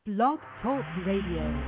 Blog Talk Radio.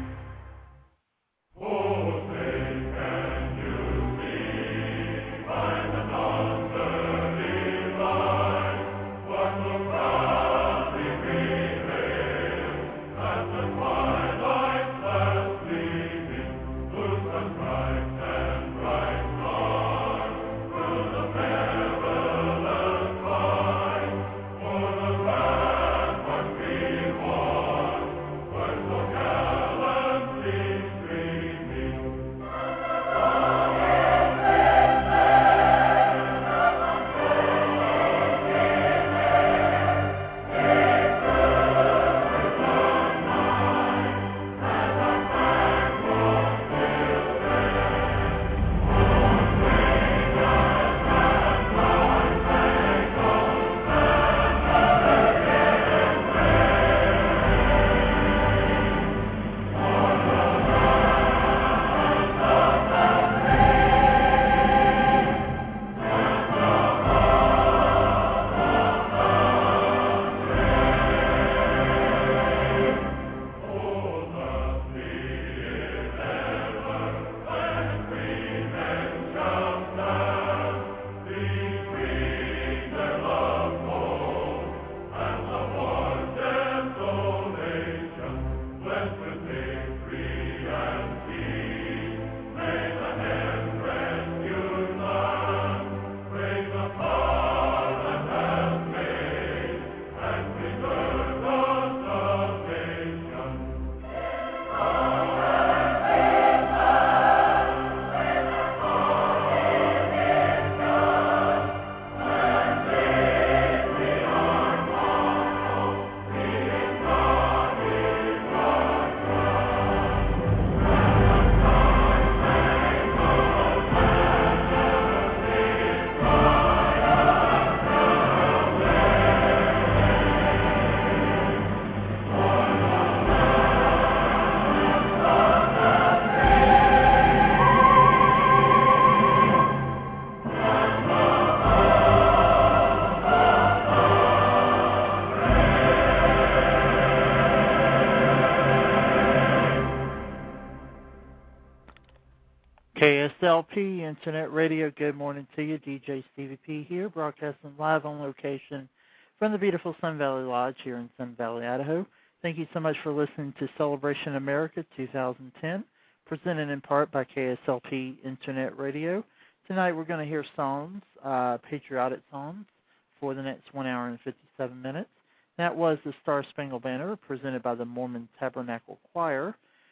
KSLP Internet Radio, good morning to you. DJ Stevie P here, broadcasting live on location from the beautiful Sun Valley Lodge here in Sun Valley, Idaho. Thank you so much for listening to Celebration America 2010, presented in part by KSLP Internet Radio. Tonight we're going to hear songs, patriotic songs, for the next 1 hour and 57 minutes. That was the Star Spangled Banner, presented by the Mormon Tabernacle Choir.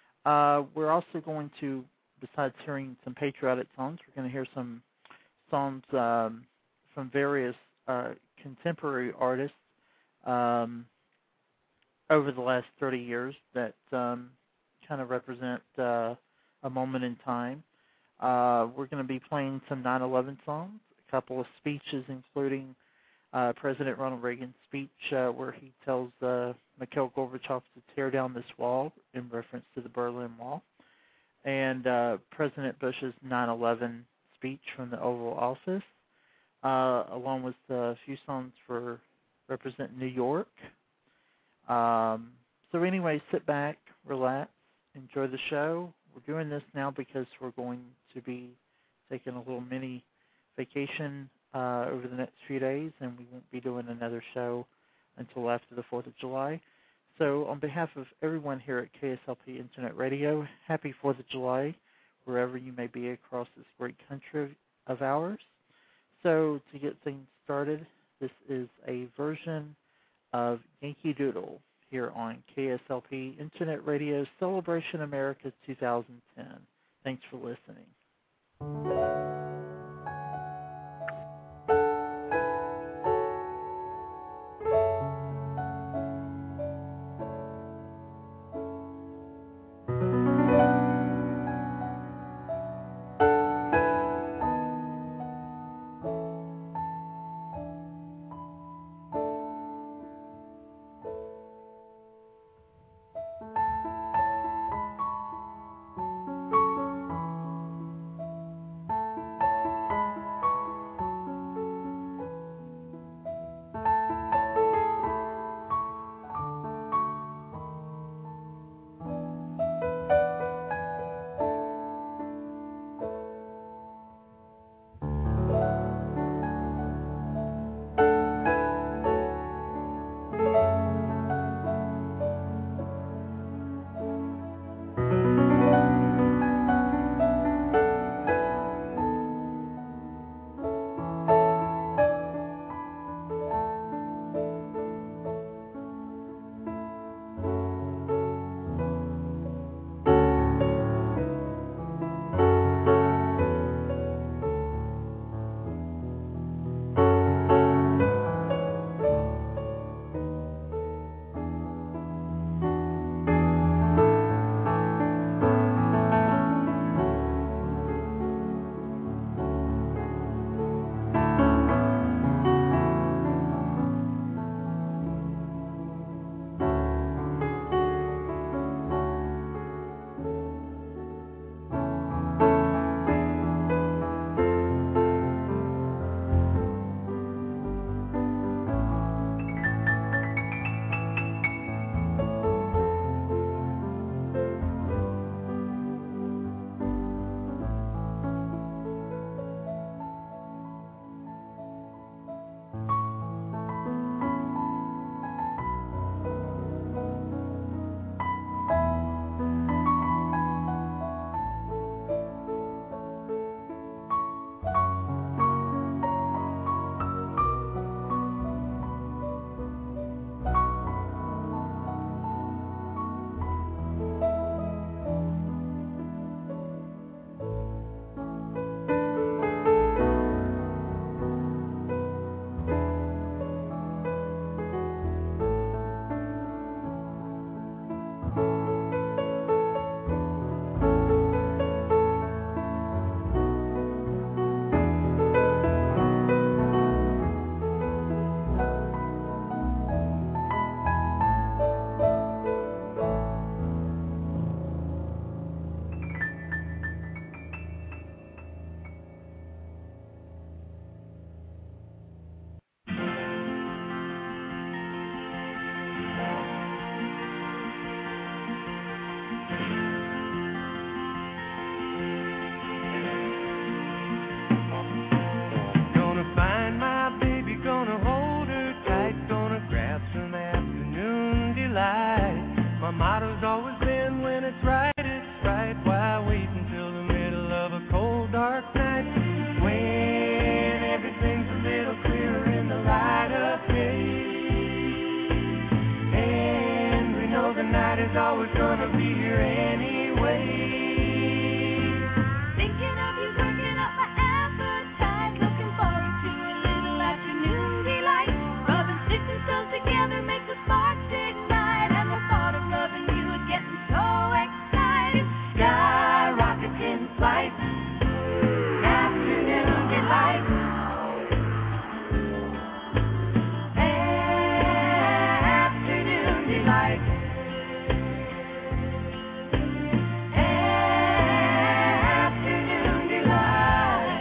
We're also going to, besides hearing some patriotic songs, we're going to hear some songs from various contemporary artists over the last 30 years that kind of represent a moment in time. We're going to be playing some 9/11 songs, a couple of speeches, including President Ronald Reagan's speech where he tells Mikhail Gorbachev to tear down this wall in reference to the Berlin Wall, and President Bush's 9/11 speech from the Oval Office, along with a few songs for representing New York. So anyway, sit back, relax, enjoy the show. We're doing this now because we're going to be taking a little mini vacation over the next few days, and we won't be doing another show until after the 4th of July. So on behalf of everyone here at KSLP Internet Radio, happy 4th of July, wherever you may be across this great country of ours. So to get things started, this is a version of Yankee Doodle here on KSLP Internet Radio Celebration America 2010. Thanks for listening. night is always gonna be here anyway. Thinking of you, working up my appetite. Looking forward to a little afternoon delight. Rubbing sticks and stones together makes the sparks ignite. And the thought of loving you is getting so exciting. Sky rockets in flight. Afternoon delight. Afternoon delight. Afternoon delight.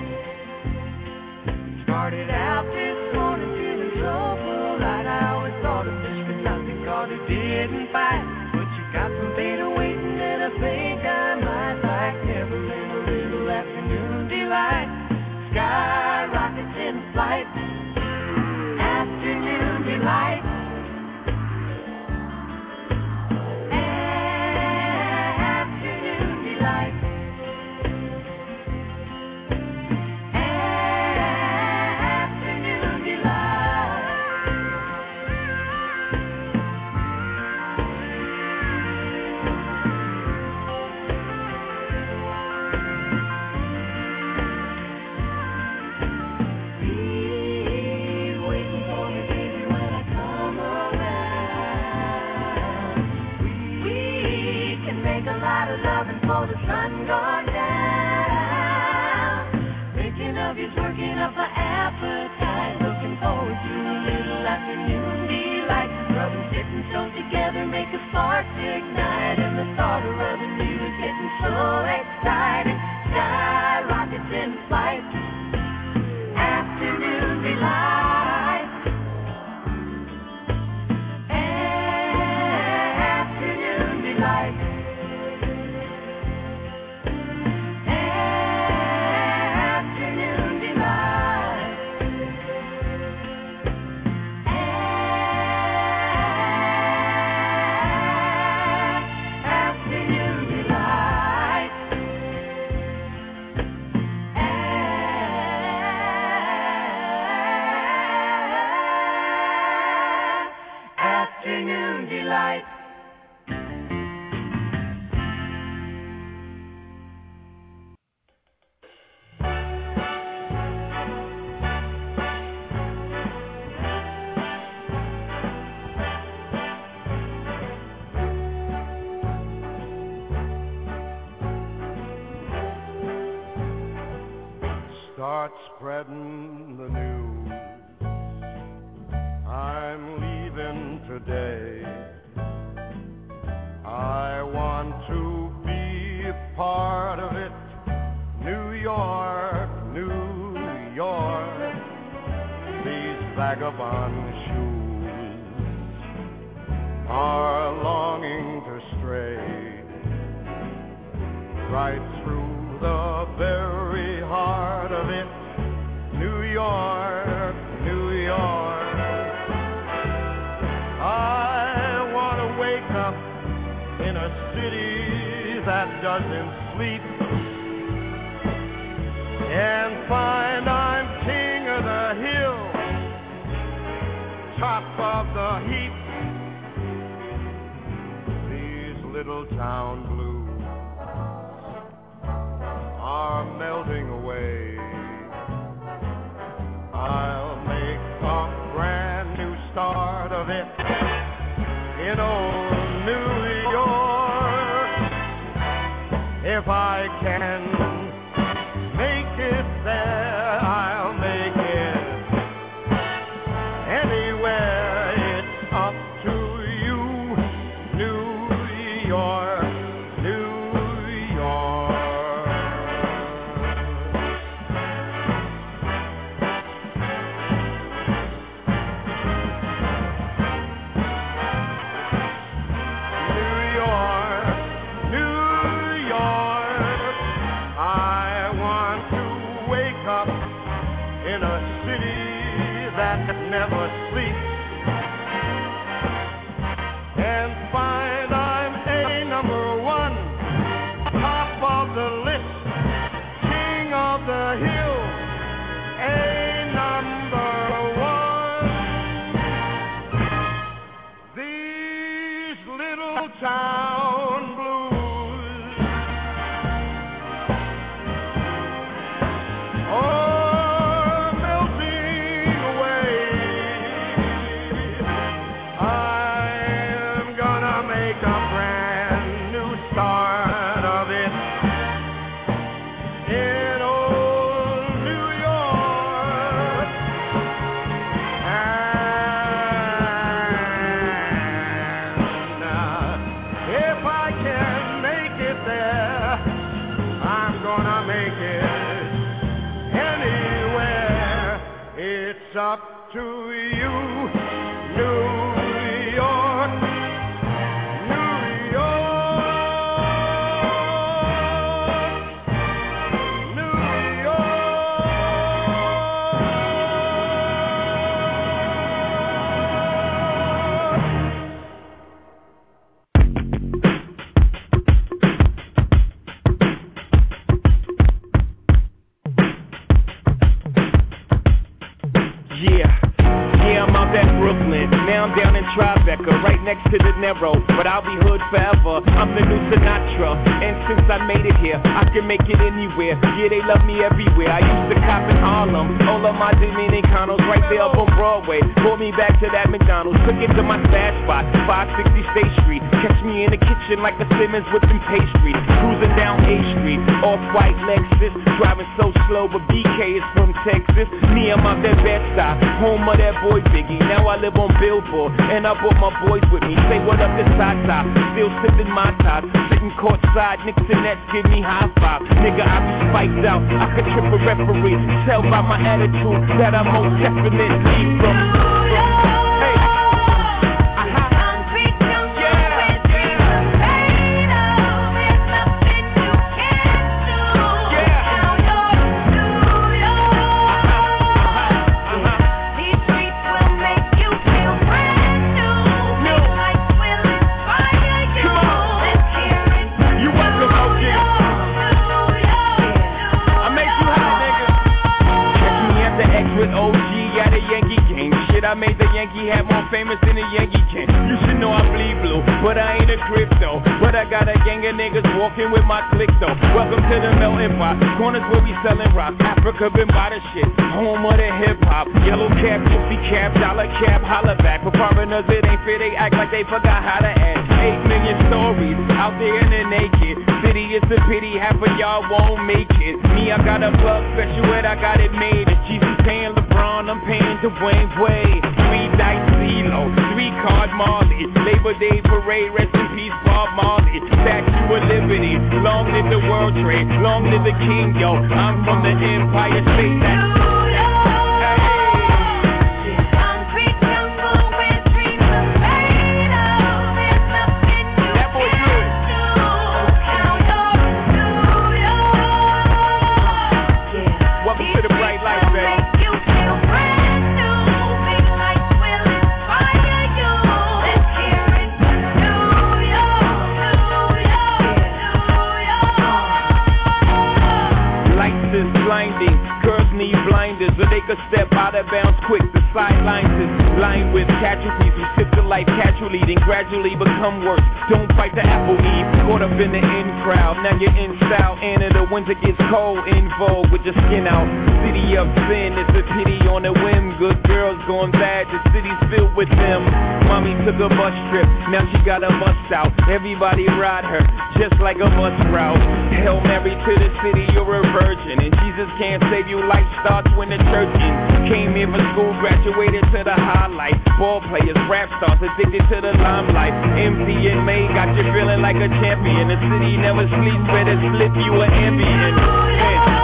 Started out this morning feeling so full. I always thought a fish could not be caught who didn't fight. But you got some beta waiting and I think I might like everything a little afternoon delight. Sky rockets in flight. Afternoon delight. Afternoon delight. Afternoon delight. Be waiting for me, baby, when I come around. We can make a lot of loving before the sun goes down. Thinking of you's working up my appetite. Looking forward to a little afternoon delight. Rubbing sticks and stones together make the sparks ignite. And the thought of rubbing you is getting so exciting. Sky rockets in flight. Afternoon delight. Afternoon delight. Afternoon delight. Afternoon delight. Afternoon delight. Start spreading the news. I'm leaving today. I want to be a part of it. New York, New York. These vagabond shoes are longing to stray right through the very heart of it. New York, New York. I want to wake up in a city that doesn't sleep and find I'm king of the hill, top of the heap. These little town blues are melting away. I'll make a brand new start of it in old New York. If I can make it there, I'll make it anywhere. It's up to you, New York, New York. New York, New York. town blues. Oh, melting away. I'm gonna make a brand new start of it in old New York. And if I can make it there, I'm gonna make it anywhere. It's up to you, New York, New York, New Yeah, I'm out at Brooklyn. Now I'm down in Tribeca, right next to De Niro. But I'll be hood forever. I'm the new Sinatra. And since I made it here, I can make it anywhere. Yeah, they love me everywhere. I used to cop in Harlem. All of my Dominicanos right there up on Broadway. Pulled me back to that McDonald's. Took it to my stash spot, 560 State Street. Catch me in the kitchen like a Simmons whipping pastry. Cruising down A Street, off-white Lexus. Driving so slow, but BK is from Texas. Me, I'm out that Bed-Stuy, home of that boy Biggie. Now I live on Billboard, and I brought my boys with me. Say what up to Tata, still sipping my top. Sitting courtside, Knicks and Nets give me high five. Nigga, I be spiked out, I could trip a referee. Tell by my attitude that I'm most definitely from hey. I made the Yankee hat more famous than the Yankee can. You should know I bleed blue, but I ain't a crypto. But I got a gang of niggas walking with my click though. Welcome to the melting pot, corners where we selling rock. Africa been by the shit, home of the hip hop. Yellow cap, gypsy cap, dollar cap, holla back. For foreigners it ain't fair, they act like they forgot how to act. 8 million stories out there in the naked city. It's a pity half of y'all won't make it. Me, I got a plug special and I got it made. If Jesus paying LeBron, I'm paying Dwayne Wade. 3 dice CeeLo, 3 card Marley. Labor Day parade, rest in peace Bob Marley. Statue of Liberty, long live the World Trade, long live the King, yo. I'm from the Empire State. That's so they could step out of bounds quick. The sidelines is lined with casualties who sip the life casually, then gradually become worse. Don't fight the apple eve, caught up in the in crowd. Now you're in style, and in the winter gets cold, in vogue with your skin out. City of sin, it's a pity on a whim. Good girls going bad, the city's filled with them. Mommy took a bus trip, now she got a bust out. Everybody ride her, just like a bus route. Hail Mary to the city, you're a virgin, and Jesus can't save you. Life starts when the church ends. Came here for school, graduated to the highlight. Ball players, rap stars, addicted to the limelight. MC and May got you feeling like a champion. The city never sleeps, better slip you an ambient.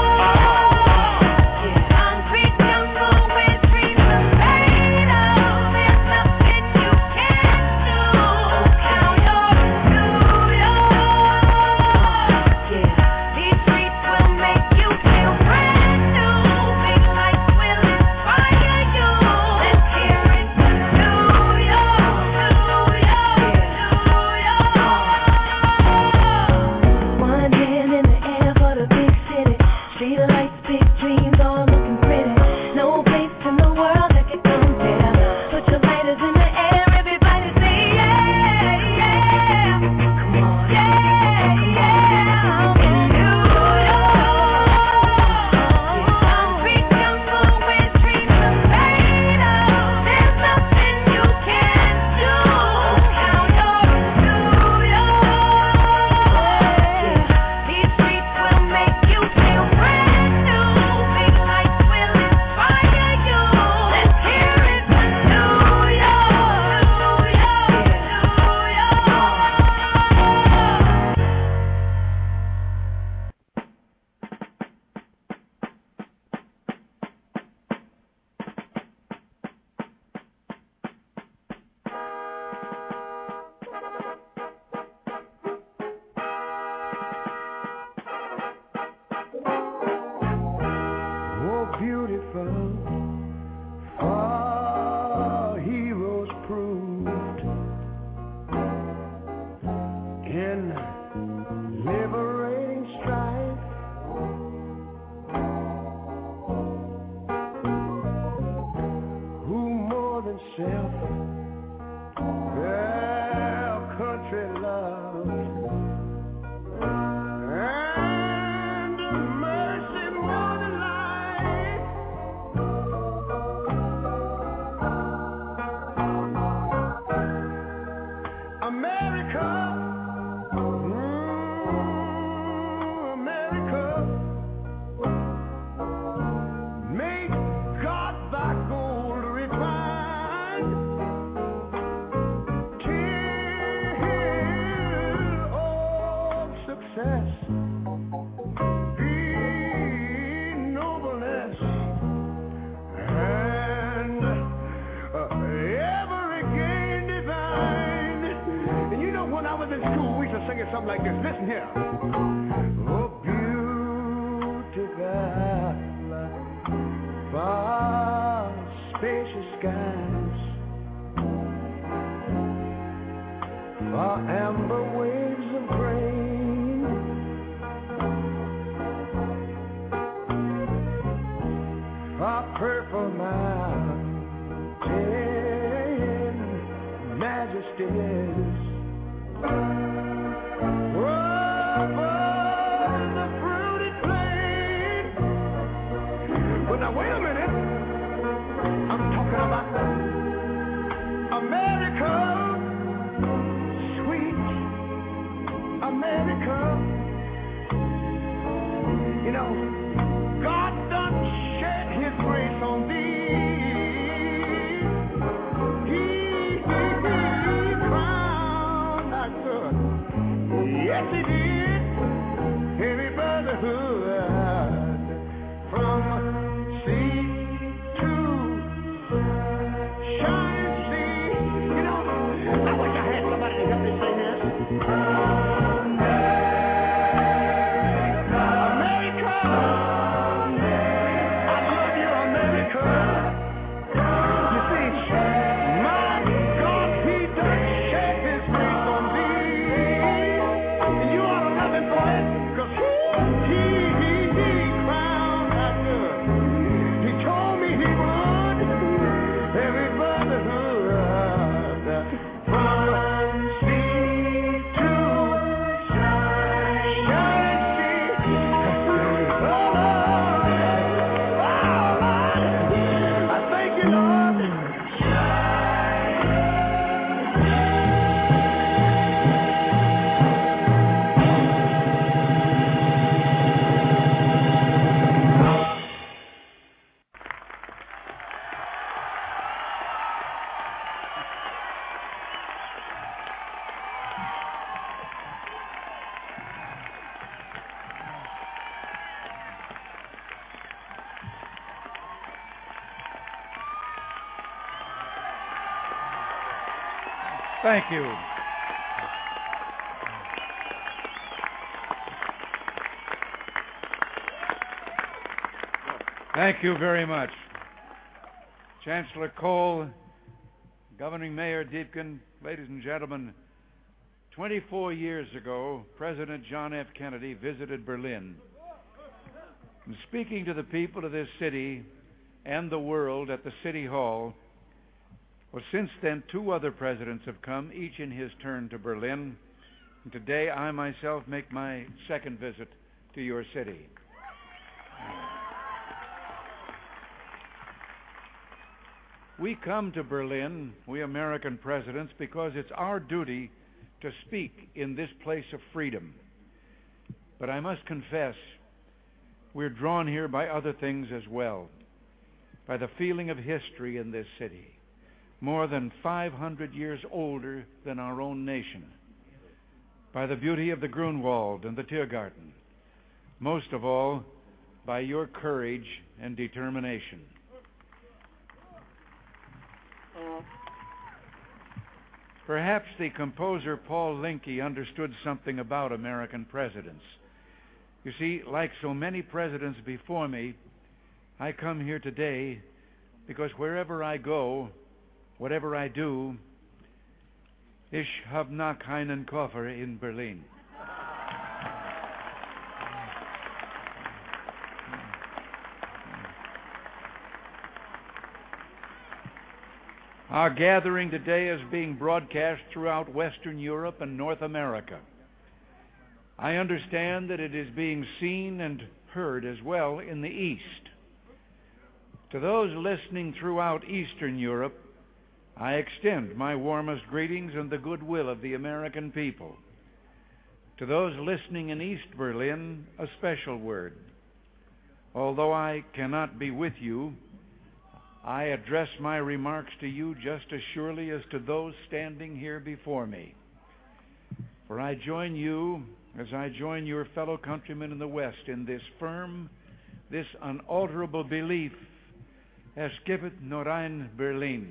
in liberating strife. Who more than self their country loves, and mercy more than life. America, America, make God thy gold refined, till all success be nobleness, and every gain divine. And you know, when I was in school, we used to sing it something like this. Listen here. Oh, beautiful, far spacious skies, far amber waves of grain, far purple mountain majesties. Over the fruited plain. But now wait a minute. I'm talking about America, sweet America. You know, God done shed His grace on thee. He crowned thy good. Yes, He did. Every brotherhood from sea to shining sea. You know, I wish I had somebody to help me sing this. America, I love you, America. You see, my God, He done shed His grace on thee. And you ought to love Him for it, 'cause He crowned thy good. He told me He would. Every brotherhood from sea to shining sea. Oh, Lord, I thank you, Lord. Thank you. Thank you very much. Chancellor Kohl, Governing Mayor Deepkin, ladies and gentlemen, 24 years ago, President John F. Kennedy visited Berlin. And speaking to the people of this city and the world at the City Hall, well, since then, 2 other presidents have come, each in his turn to Berlin. And today, I myself make my second visit to your city. We come to Berlin, we American presidents, because it's our duty to speak in this place of freedom. But I must confess, we're drawn here by other things as well, by the feeling of history in this city, more than 500 years older than our own nation, by the beauty of the Grunwald and the Tiergarten, most of all, by your courage and determination. Perhaps the composer Paul Linke understood something about American presidents. You see, like so many presidents before me, I come here today because wherever I go, whatever I do, Ich habe noch keinen Koffer in Berlin. Our gathering today is being broadcast throughout Western Europe and North America. I understand that it is being seen and heard as well in the East. To those listening throughout Eastern Europe, I extend my warmest greetings and the goodwill of the American people. To those listening in East Berlin, a special word. Although I cannot be with you, I address my remarks to you just as surely as to those standing here before me. For I join you as I join your fellow countrymen in the West in this firm, this unalterable belief, es gibt nur ein Berlin.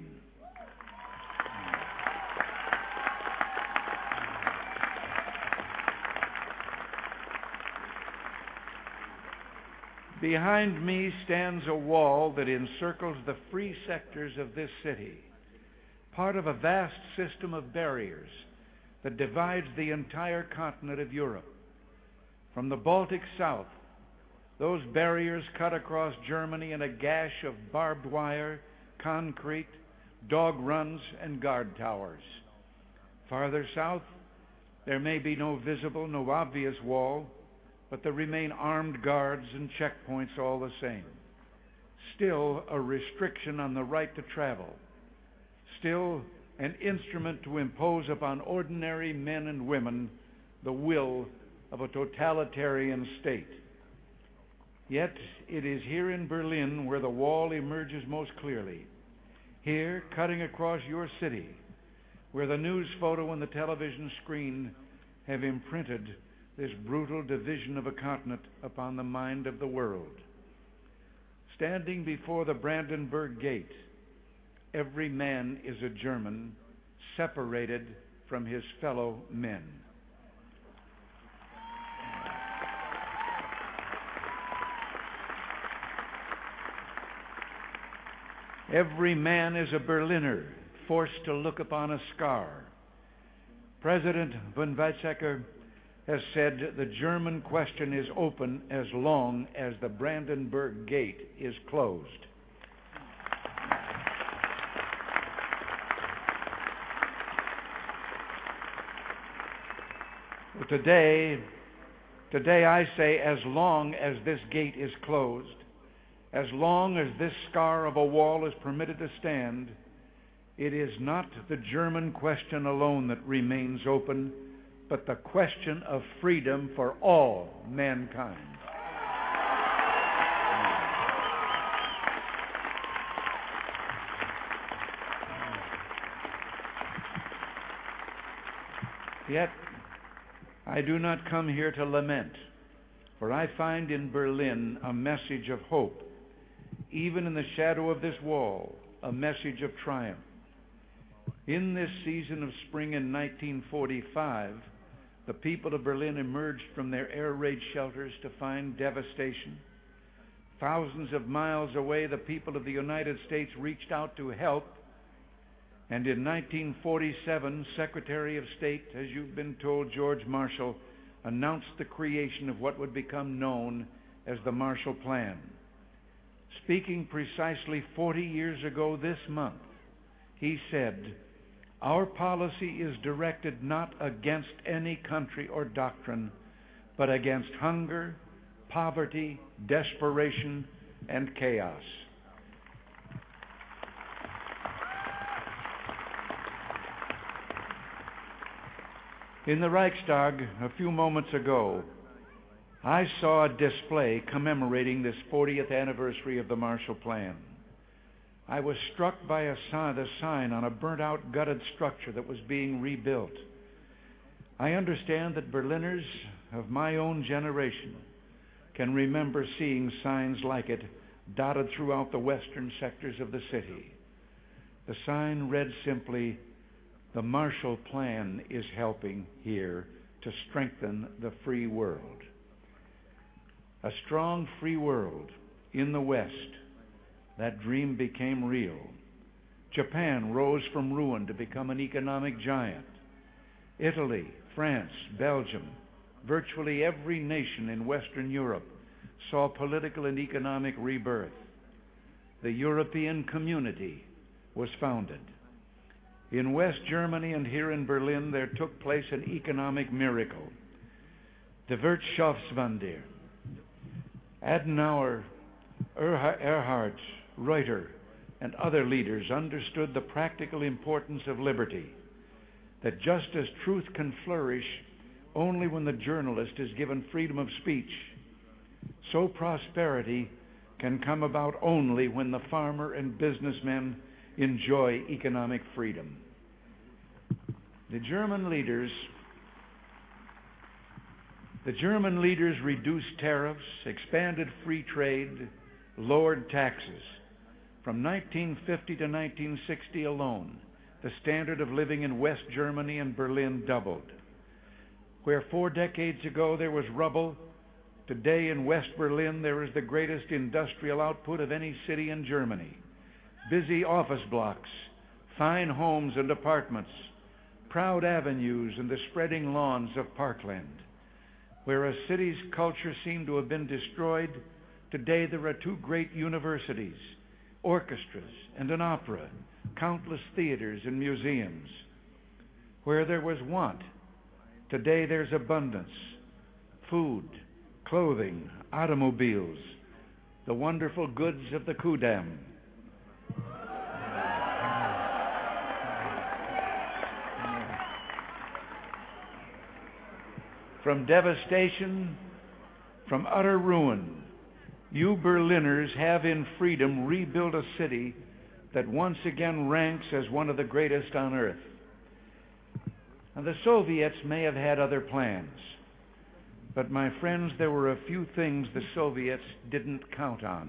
Behind me stands a wall that encircles the free sectors of this city, part of a vast system of barriers that divides the entire continent of Europe. From the Baltic south, those barriers cut across Germany in a gash of barbed wire, concrete, dog runs, and guard towers. Farther south, there may be no visible, no obvious wall, but there remain armed guards and checkpoints all the same. Still a restriction on the right to travel. Still an instrument to impose upon ordinary men and women the will of a totalitarian state. Yet it is here in Berlin where the wall emerges most clearly. Here, cutting across your city, where the news photo and the television screen have imprinted this brutal division of a continent upon the mind of the world. Standing before the Brandenburg Gate, every man is a German, separated from his fellow men. Every man is a Berliner, forced to look upon a scar. President von Weizsäcker has said the German question is open as long as the Brandenburg Gate is closed. Today I say, as long as this gate is closed, as long as this scar of a wall is permitted to stand, it is not the German question alone that remains open, but the question of freedom for all mankind. Yet, I do not come here to lament, for I find in Berlin a message of hope. Even in the shadow of this wall, a message of triumph. In this season of spring in 1945, the people of Berlin emerged from their air raid shelters to find devastation. Thousands of miles away, the people of the United States reached out to help. And in 1947, Secretary of State, as you've been told, George Marshall, announced the creation of what would become known as the Marshall Plan. Speaking precisely 40 years ago this month, he said, "Our policy is directed not against any country or doctrine, but against hunger, poverty, desperation, and chaos." In the Reichstag a few moments ago, I saw a display commemorating this 40th anniversary of the Marshall Plan. I was struck by the sign on a burnt-out, gutted structure that was being rebuilt. I understand that Berliners of my own generation can remember seeing signs like it dotted throughout the western sectors of the city. The sign read simply, "The Marshall Plan is helping here to strengthen the free world." A strong free world in the West. That dream became real. Japan rose from ruin to become an economic giant. Italy, France, Belgium, virtually every nation in Western Europe saw political and economic rebirth. The European Community was founded. In West Germany and here in Berlin, there took place an economic miracle. The Wirtschaftswunder. Adenauer, Erhard, Reuter, and other leaders understood the practical importance of liberty, that just as truth can flourish only when the journalist is given freedom of speech, so prosperity can come about only when the farmer and businessman enjoy economic freedom. The German leaders reduced tariffs, expanded free trade, lowered taxes. From 1950 to 1960 alone, the standard of living in West Germany and Berlin doubled. Where 4 decades ago there was rubble, today in West Berlin there is the greatest industrial output of any city in Germany. Busy office blocks, fine homes and apartments, proud avenues and the spreading lawns of parkland. Where a city's culture seemed to have been destroyed, today there are 2 great universities, orchestras and an opera, countless theaters and museums. Where there was want, today there's abundance, food, clothing, automobiles, the wonderful goods of the Kudamm. From devastation, from utter ruin, you Berliners have in freedom rebuilt a city that once again ranks as one of the greatest on earth. Now, the Soviets may have had other plans, but my friends, there were a few things the Soviets didn't count on.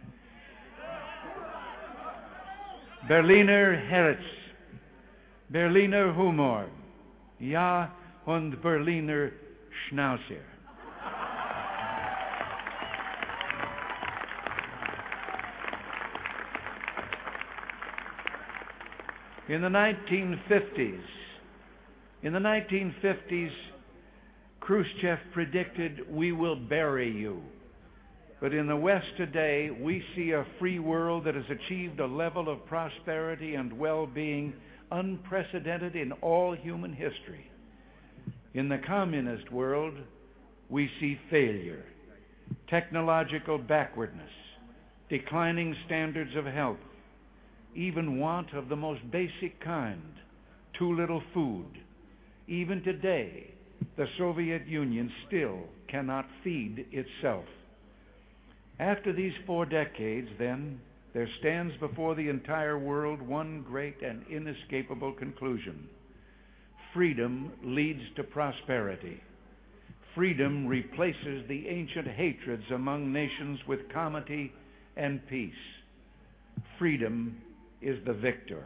Berliner Herz, Berliner Humor, ja und Berliner Schnauzer. In the 1950s, Khrushchev predicted, "We will bury you." But in the West today, we see a free world that has achieved a level of prosperity and well-being unprecedented in all human history. In the communist world, we see failure, technological backwardness, declining standards of health, even want of the most basic kind, too little food. Even today, the Soviet Union still cannot feed itself. After these 4 decades, then, there stands before the entire world one great and inescapable conclusion. Freedom leads to prosperity. Freedom replaces the ancient hatreds among nations with comity and peace. Freedom is the victor.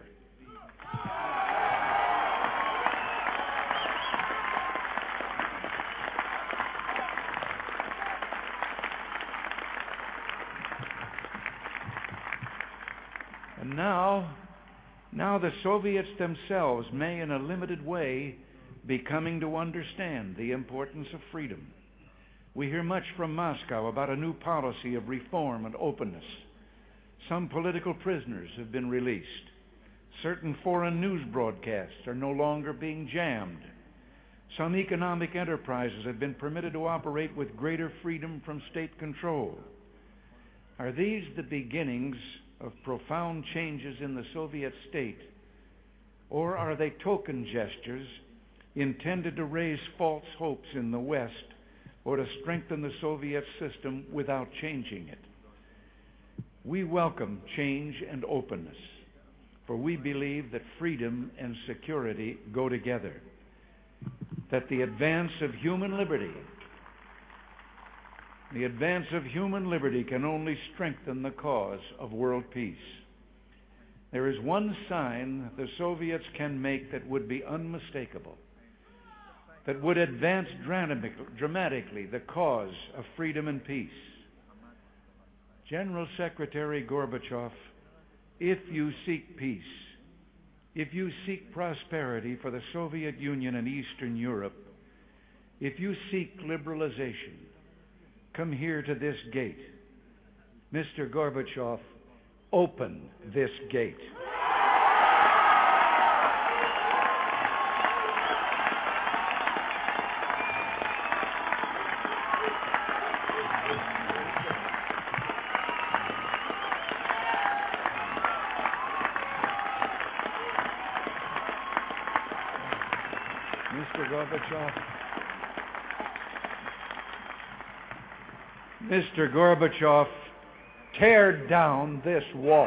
And now the Soviets themselves may, in a limited way, be coming to understand the importance of freedom. We hear much from Moscow about a new policy of reform and openness. Some political prisoners have been released. Certain foreign news broadcasts are no longer being jammed. Some economic enterprises have been permitted to operate with greater freedom from state control. Are these the beginnings of profound changes in the Soviet state, or are they token gestures intended to raise false hopes in the West or to strengthen the Soviet system without changing it? We welcome change and openness, for we believe that freedom and security go together, that the advance of human liberty can only strengthen the cause of world peace. There is one sign the Soviets can make that would be unmistakable, that would advance dramatically the cause of freedom and peace. General Secretary Gorbachev, if you seek peace, if you seek prosperity for the Soviet Union and Eastern Europe, if you seek liberalization, come here to this gate. Mr. Gorbachev, open this gate. Mr. Gorbachev, tear down this wall.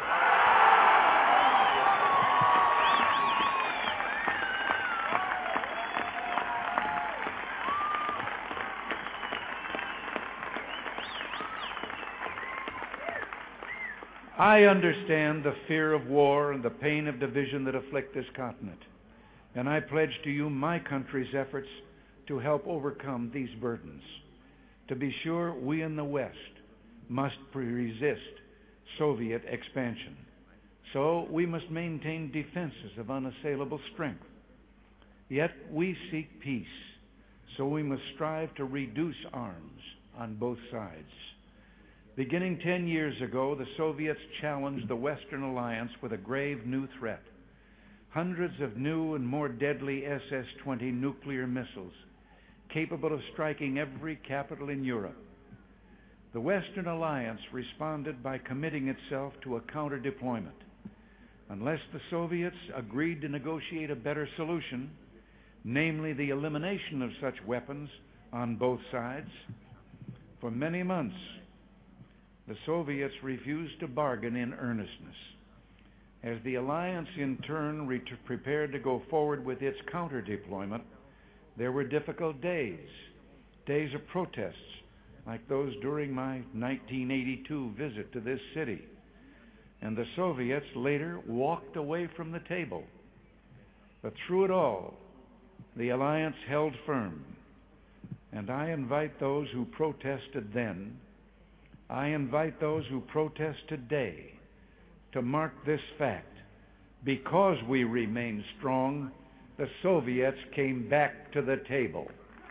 I understand the fear of war and the pain of division that afflict this continent, and I pledge to you my country's efforts to help overcome these burdens. To be sure, we in the West must resist Soviet expansion. So we must maintain defenses of unassailable strength. Yet we seek peace, so we must strive to reduce arms on both sides. Beginning 10 years ago, the Soviets challenged the Western alliance with a grave new threat. Hundreds of new and more deadly SS-20 nuclear missiles, capable of striking every capital in Europe. The Western Alliance responded by committing itself to a counter-deployment. Unless the Soviets agreed to negotiate a better solution, namely the elimination of such weapons on both sides, for many months the Soviets refused to bargain in earnestness. As the alliance in turn prepared to go forward with its counter-deployment, there were difficult days of protests like those during my 1982 visit to this city. And the Soviets later walked away from the table. But through it all, the alliance held firm. And I invite those who protested then, I invite those who protest today to mark this fact. Because we remain strong, the Soviets came back to the table.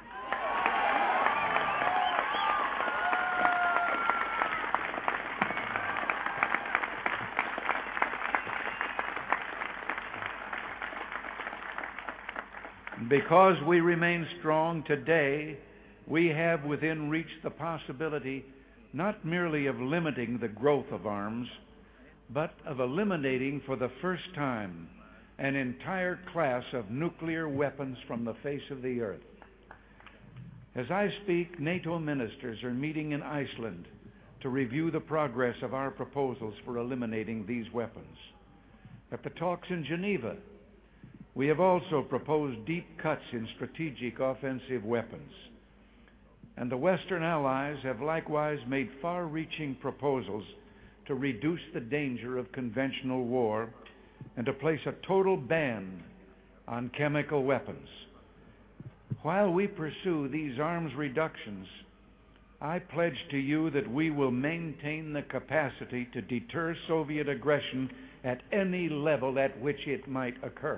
Because we remain strong today, we have within reach the possibility not merely of limiting the growth of arms, but of eliminating for the first time an entire class of nuclear weapons from the face of the earth. As I speak, NATO ministers are meeting in Iceland to review the progress of our proposals for eliminating these weapons. At the talks in Geneva, we have also proposed deep cuts in strategic offensive weapons. And the Western allies have likewise made far-reaching proposals to reduce the danger of conventional war and to place a total ban on chemical weapons. While we pursue these arms reductions, I pledge to you that we will maintain the capacity to deter Soviet aggression at any level at which it might occur.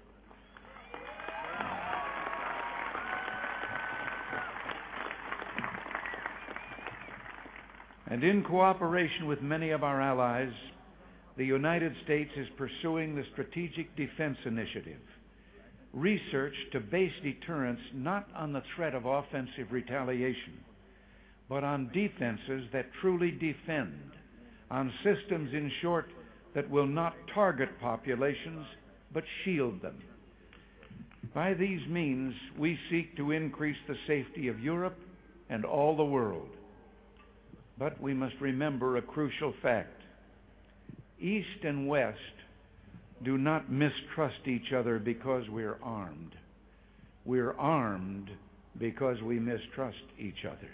And in cooperation with many of our allies, the United States is pursuing the Strategic Defense Initiative, research to base deterrence not on the threat of offensive retaliation, but on defenses that truly defend, on systems, in short, that will not target populations, but shield them. By these means, we seek to increase the safety of Europe and all the world. But we must remember a crucial fact. East and West do not mistrust each other because we're armed. We're armed because we mistrust each other.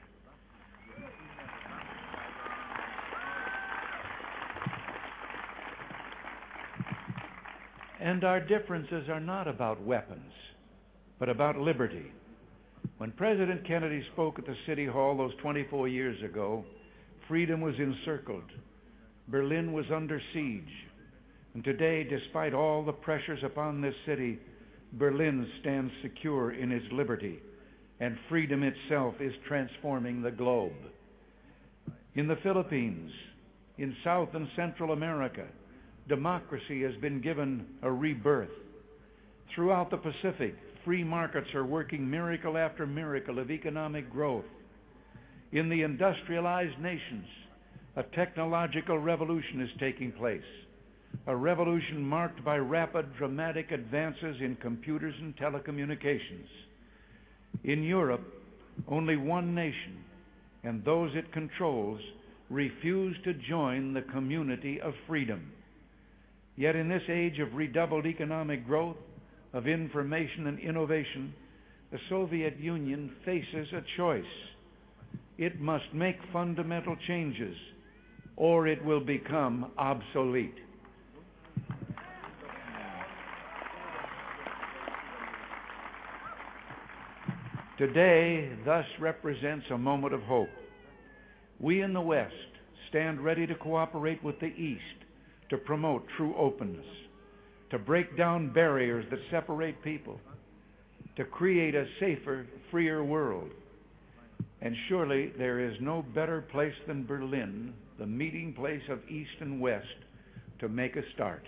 And our differences are not about weapons, but about liberty. When President Kennedy spoke at the City Hall those 24 years ago, freedom was encircled. Berlin was under siege. And today, despite all the pressures upon this city, Berlin stands secure in its liberty, and freedom itself is transforming the globe. In the Philippines, in South and Central America, democracy has been given a rebirth. Throughout the Pacific, free markets are working miracle after miracle of economic growth. In the industrialized nations, a technological revolution is taking place, a revolution marked by rapid, dramatic advances in computers and telecommunications. In Europe, only one nation, and those it controls, refuse to join the community of freedom. Yet in this age of redoubled economic growth, of information and innovation, the Soviet Union faces a choice. It must make fundamental changes, or it will become obsolete. Today, thus represents a moment of hope. We in the West stand ready to cooperate with the East to promote true openness, to break down barriers that separate people, to create a safer, freer world. And surely there is no better place than Berlin, the meeting place of East and West, to make a start.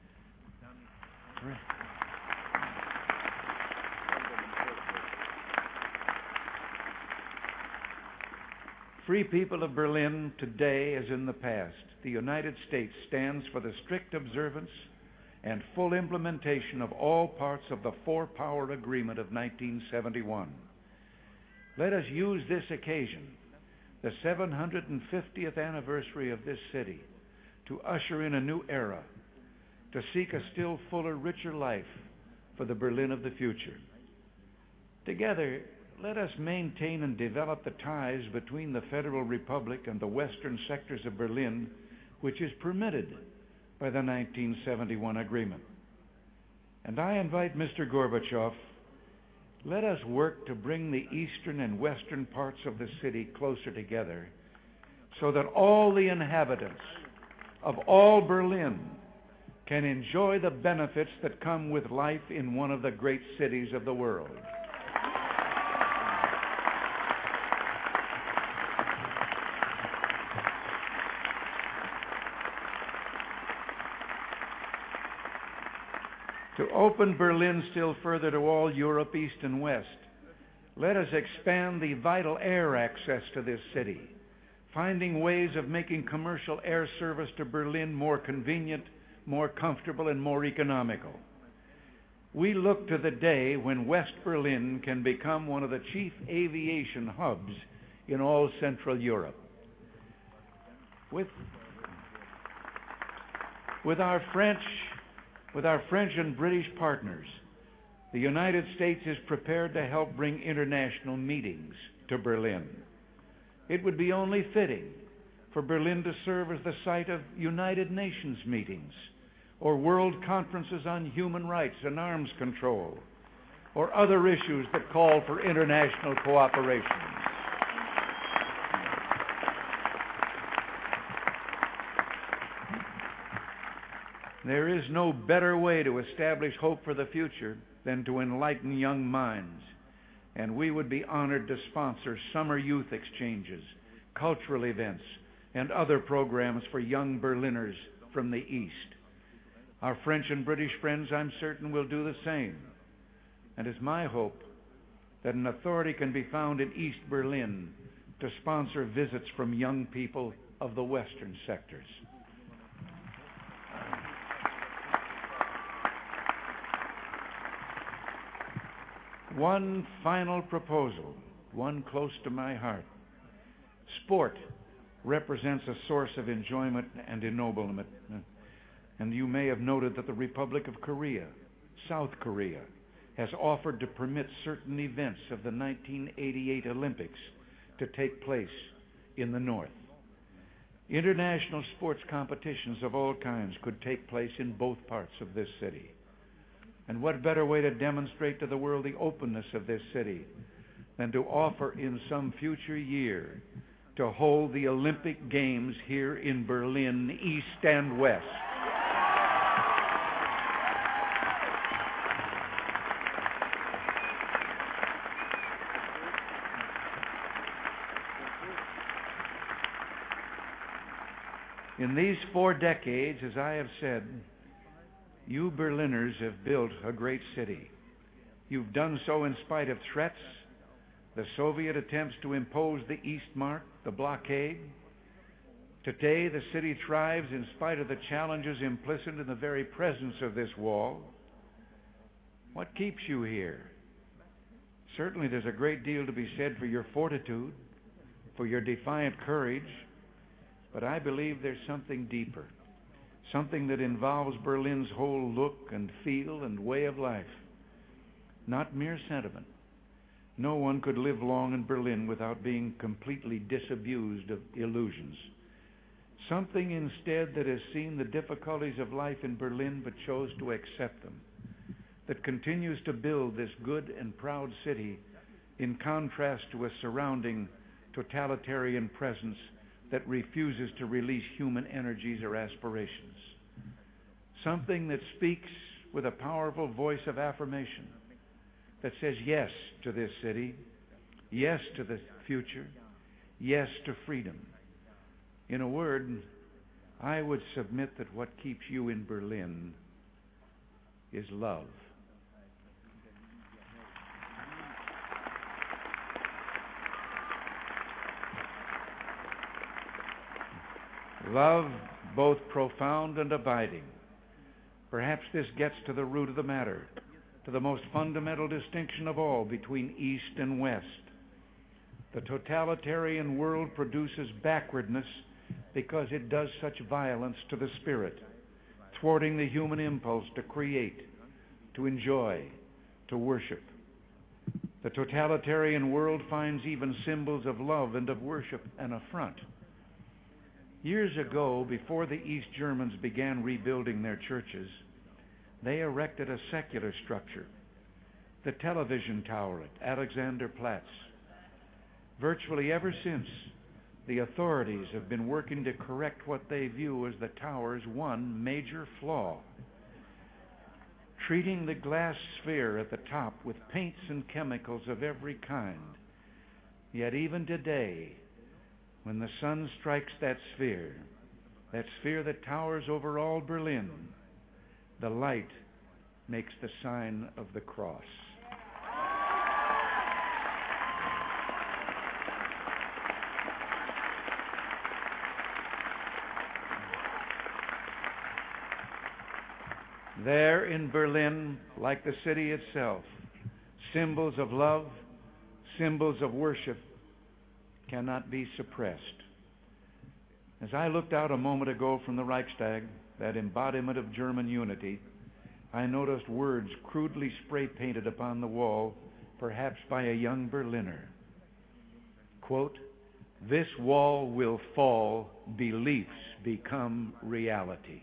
Free people of Berlin, today as in the past, the United States stands for the strict observance and full implementation of all parts of the Four-Power Agreement of 1971. Let us use this occasion, the 750th anniversary of this city, to usher in a new era, to seek a still fuller, richer life for the Berlin of the future. Together, let us maintain and develop the ties between the Federal Republic and the western sectors of Berlin, which is permitted by the 1971 agreement. And I invite Mr. Gorbachev, let us work to bring the eastern and western parts of the city closer together so that all the inhabitants of all Berlin can enjoy the benefits that come with life in one of the great cities of the world. To open Berlin still further to all Europe, East and West, let us expand the vital air access to this city, finding ways of making commercial air service to Berlin more convenient, more comfortable, and more economical. We look to the day when West Berlin can become one of the chief aviation hubs in all Central Europe. With our French and British partners, the United States is prepared to help bring international meetings to Berlin. It would be only fitting for Berlin to serve as the site of United Nations meetings, or world conferences on human rights and arms control, or other issues that call for international cooperation. There is no better way to establish hope for the future than to enlighten young minds, and we would be honored to sponsor summer youth exchanges, cultural events, and other programs for young Berliners from the East. Our French and British friends, I'm certain, will do the same. And it's my hope that an authority can be found in East Berlin to sponsor visits from young people of the western sectors. One final proposal, one close to my heart. Sport represents a source of enjoyment and ennoblement. And you may have noted that the Republic of Korea, South Korea, has offered to permit certain events of the 1988 Olympics to take place in the North. International sports competitions of all kinds could take place in both parts of this city. And what better way to demonstrate to the world the openness of this city than to offer in some future year to hold the Olympic Games here in Berlin, East and West. In these 4 decades, as I have said, you Berliners have built a great city. You've done so in spite of threats, the Soviet attempts to impose the Eastmark, the blockade. Today, the city thrives in spite of the challenges implicit in the very presence of this wall. What keeps you here? Certainly there's a great deal to be said for your fortitude, for your defiant courage, but I believe there's something deeper, something that involves Berlin's whole look and feel and way of life, not mere sentiment. No one could live long in Berlin without being completely disabused of illusions. Something instead that has seen the difficulties of life in Berlin but chose to accept them, that continues to build this good and proud city in contrast to a surrounding totalitarian presence that refuses to release human energies or aspirations. Something that speaks with a powerful voice of affirmation, that says yes to this city, yes to the future, yes to freedom. In a word, I would submit that what keeps you in Berlin is love. Love, both profound and abiding. Perhaps this gets to the root of the matter, to the most fundamental distinction of all between East and West. The totalitarian world produces backwardness because it does such violence to the spirit, thwarting the human impulse to create, to enjoy, to worship. The totalitarian world finds even symbols of love and of worship an affront. Years ago, before the East Germans began rebuilding their churches, they erected a secular structure, the television tower at Alexanderplatz. Virtually ever since, the authorities have been working to correct what they view as the tower's one major flaw, treating the glass sphere at the top with paints and chemicals of every kind. Yet even today, when the sun strikes that sphere that towers over all Berlin, the light makes the sign of the cross. There in Berlin, like the city itself, symbols of love, symbols of worship cannot be suppressed. As I looked out a moment ago from the Reichstag, that embodiment of German unity, I noticed words crudely spray-painted upon the wall, perhaps by a young Berliner. Quote, "This wall will fall, beliefs become reality."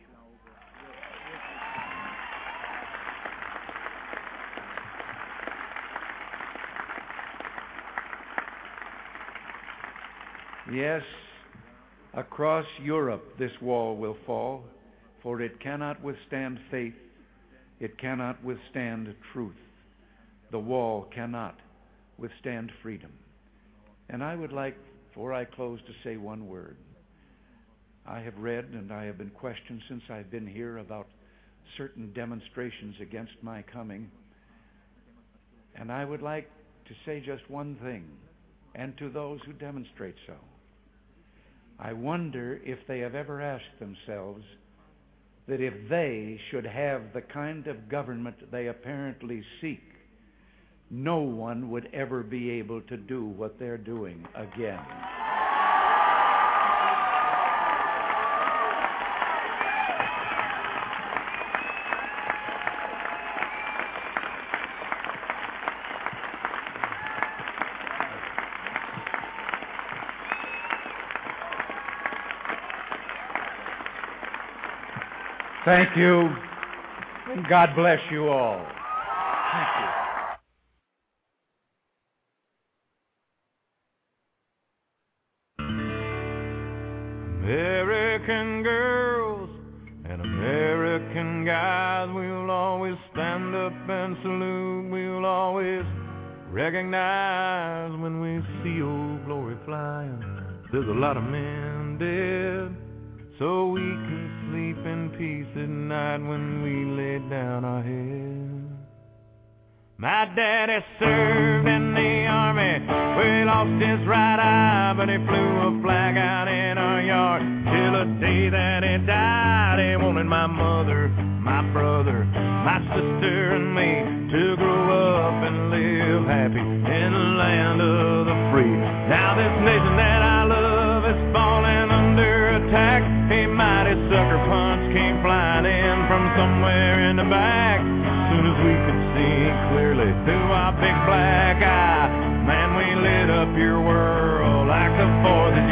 Yes, across Europe this wall will fall, for it cannot withstand faith, it cannot withstand truth. The wall cannot withstand freedom. And I would like, before I close, to say one word. I have read and I have been questioned since I've been here about certain demonstrations against my coming. And I would like to say just one thing, and to those who demonstrate so. I wonder if they have ever asked themselves that if they should have the kind of government they apparently seek, no one would ever be able to do what they're doing again. Thank you, and God bless you all. Thank you. American girls and American guys, we'll always stand up and salute. We'll always recognize when we see old glory flying. There's a lot of men dead, so we can sleep in peace at night when we lay down our heads. My daddy served in the army, where he lost his right eye, but he flew a flag out in our yard till the day that he died. He wanted my mother, my brother, my sister and me to grow up and live happy in the land of the free. Now this nation that I love is falling under attack. A mighty sucker punch came flying in from somewhere in the back. As soon as we could see clearly through our big black eye, man, we lit up your world like the 4th of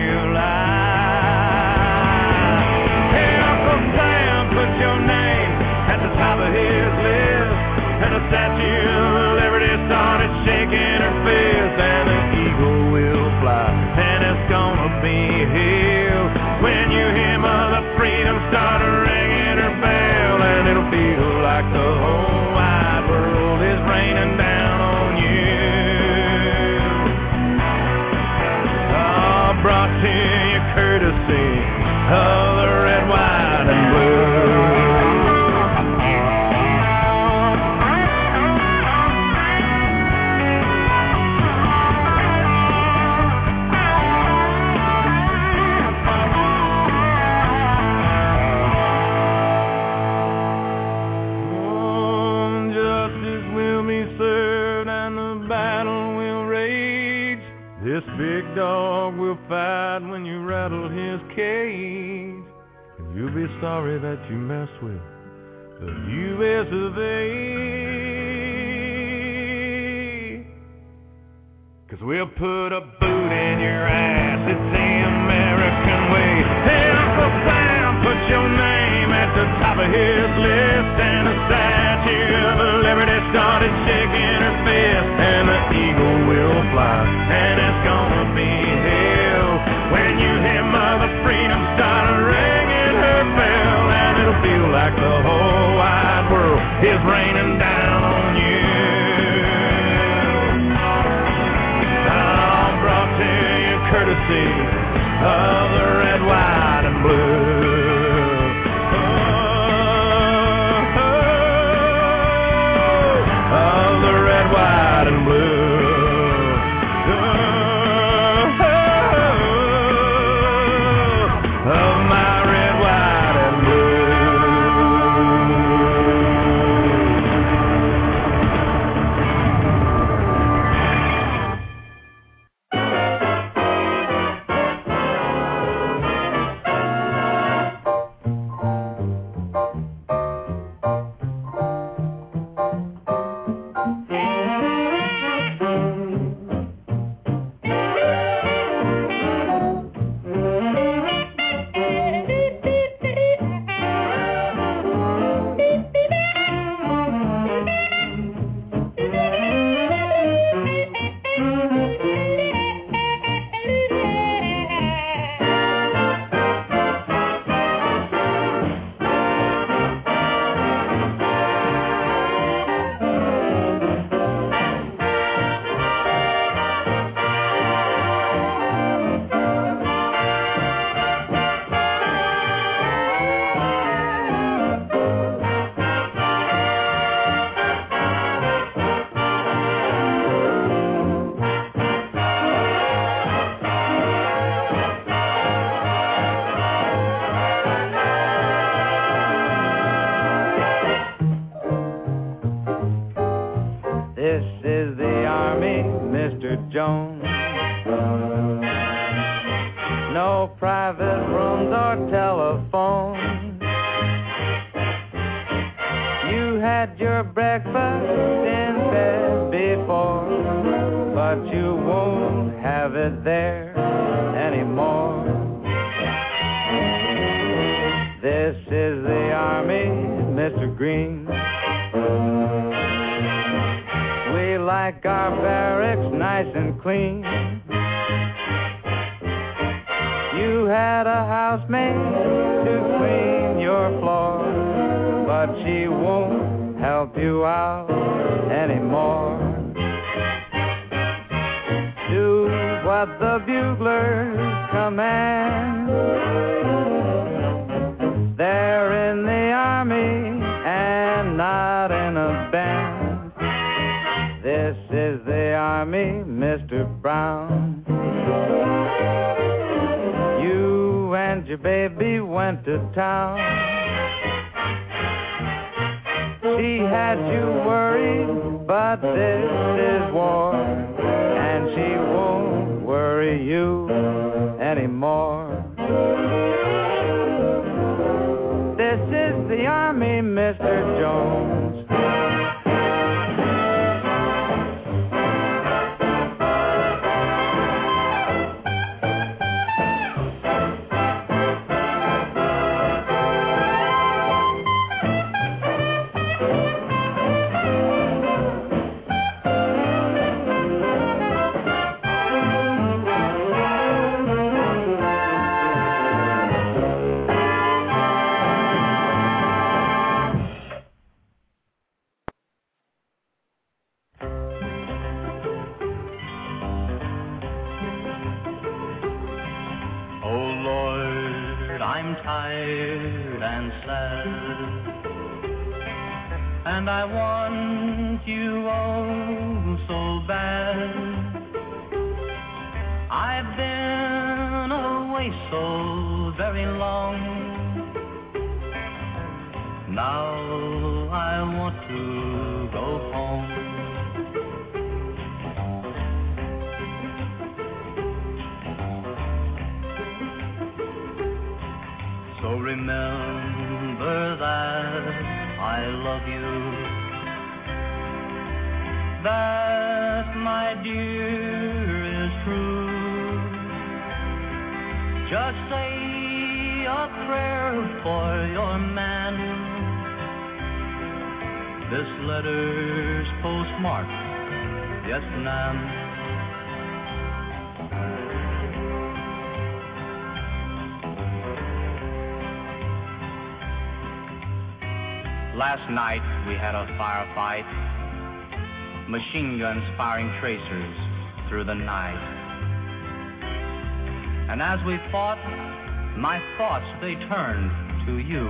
July. Hey, Uncle Sam, put your name at the top of his list, and the Statue of Liberty started shaking her fist, and the eagle will fly, and it's gonna be here when you hear Mother Freedom start ringing her bell, and it'll feel like the whole wide world is raining down on you. Oh, brought to you courtesy of the red, white, and blue. This big dog will fight when you rattle his cage, and you'll be sorry that you messed with the U.S. of A. 'Cause we'll put a boot in your ass, it's the American way. Hey, Uncle Sam, put your name at the top of his list, and the Statue of Liberty started shaking her fist, and the eagle will fly, and it's gonna be hell when you hear Mother Freedom start ringing her bell, and it'll feel like the whole wide world is raining down on you. All brought to you courtesy of the red, white, and blue. Of the red, white, and blue. Of my red, white, and in the army and not in a band. This is the army, Mr. Brown. You and your baby went to town. She had you worried, but this is war, and she won't worry you anymore. This is the army, Mr. Jones. And I want you oh so bad. I've been away so very long. Now I want to go home. So remember that I love you. That, my dear, is true. Just say a prayer for your man. This letter's postmarked Vietnam. Last night we had a firefight, machine guns firing tracers through the night. And as we fought, my thoughts they turned to you.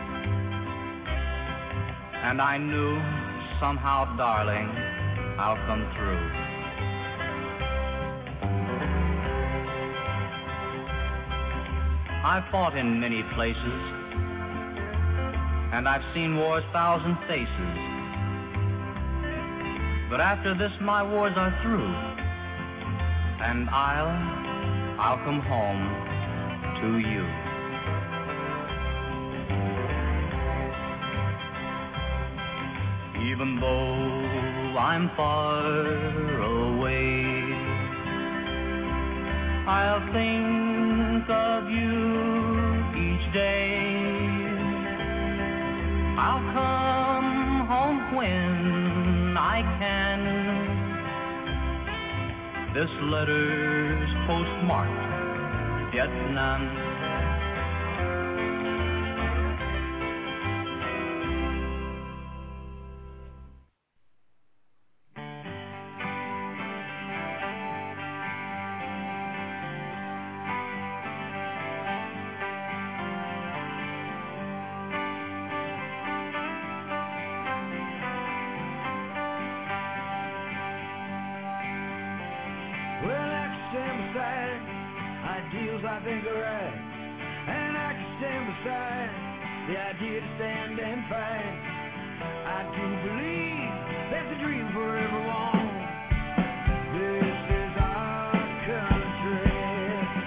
And I knew somehow, darling, I'll come through. I fought in many places, and I've seen war's thousand faces. But after this my wars are through, and I'll come home to you. Even though I'm far away, I'll think of you each day. I'll come home when I can. This letter's postmarked Vietnam. Ideals I think are right, and I can stand beside the idea to stand and fight. I do believe there's a dream for everyone. This is our country.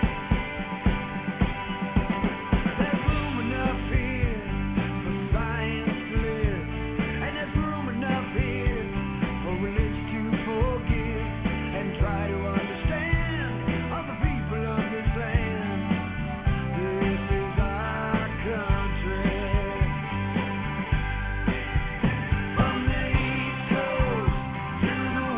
There's room enough here for science to live, and there's room enough here for religion to forgive and try to understand other people understand. This is our country. From the East Coast to the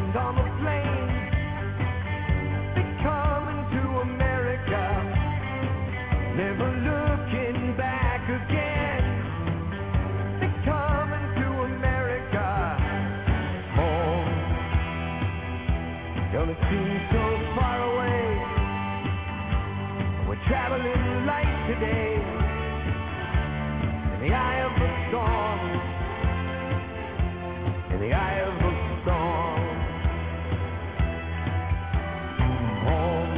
and on the plains. They're coming to America, never looking back again. They're coming to America, home. Don't it seem so far away? We're traveling light today, in the eye of the storm, in the eye of the storm. Home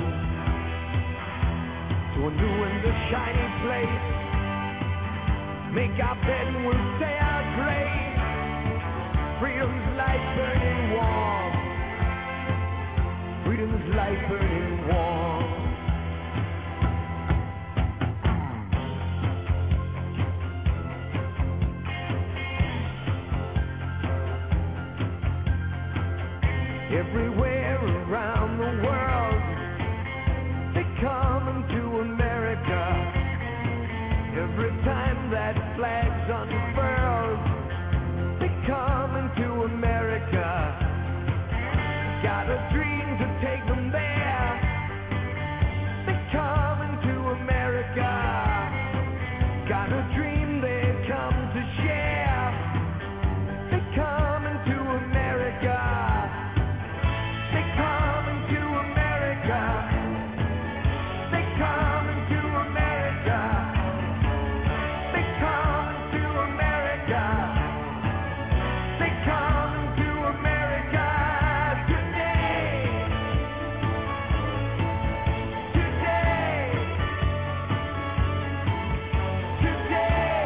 to a new and a shiny place. Make our bed and we'll say our grace. Freedom's light burning warm. Freedom's light burning warm. Everywhere around the world, they're coming to America. Every time that flag's unfurled, they're coming to America. Got a dream to take them there. They're coming to America. Got a dream they've come to share. They're coming to America. They're coming to America. They're coming to America. They're coming to America. They're coming to America today. Today. Today.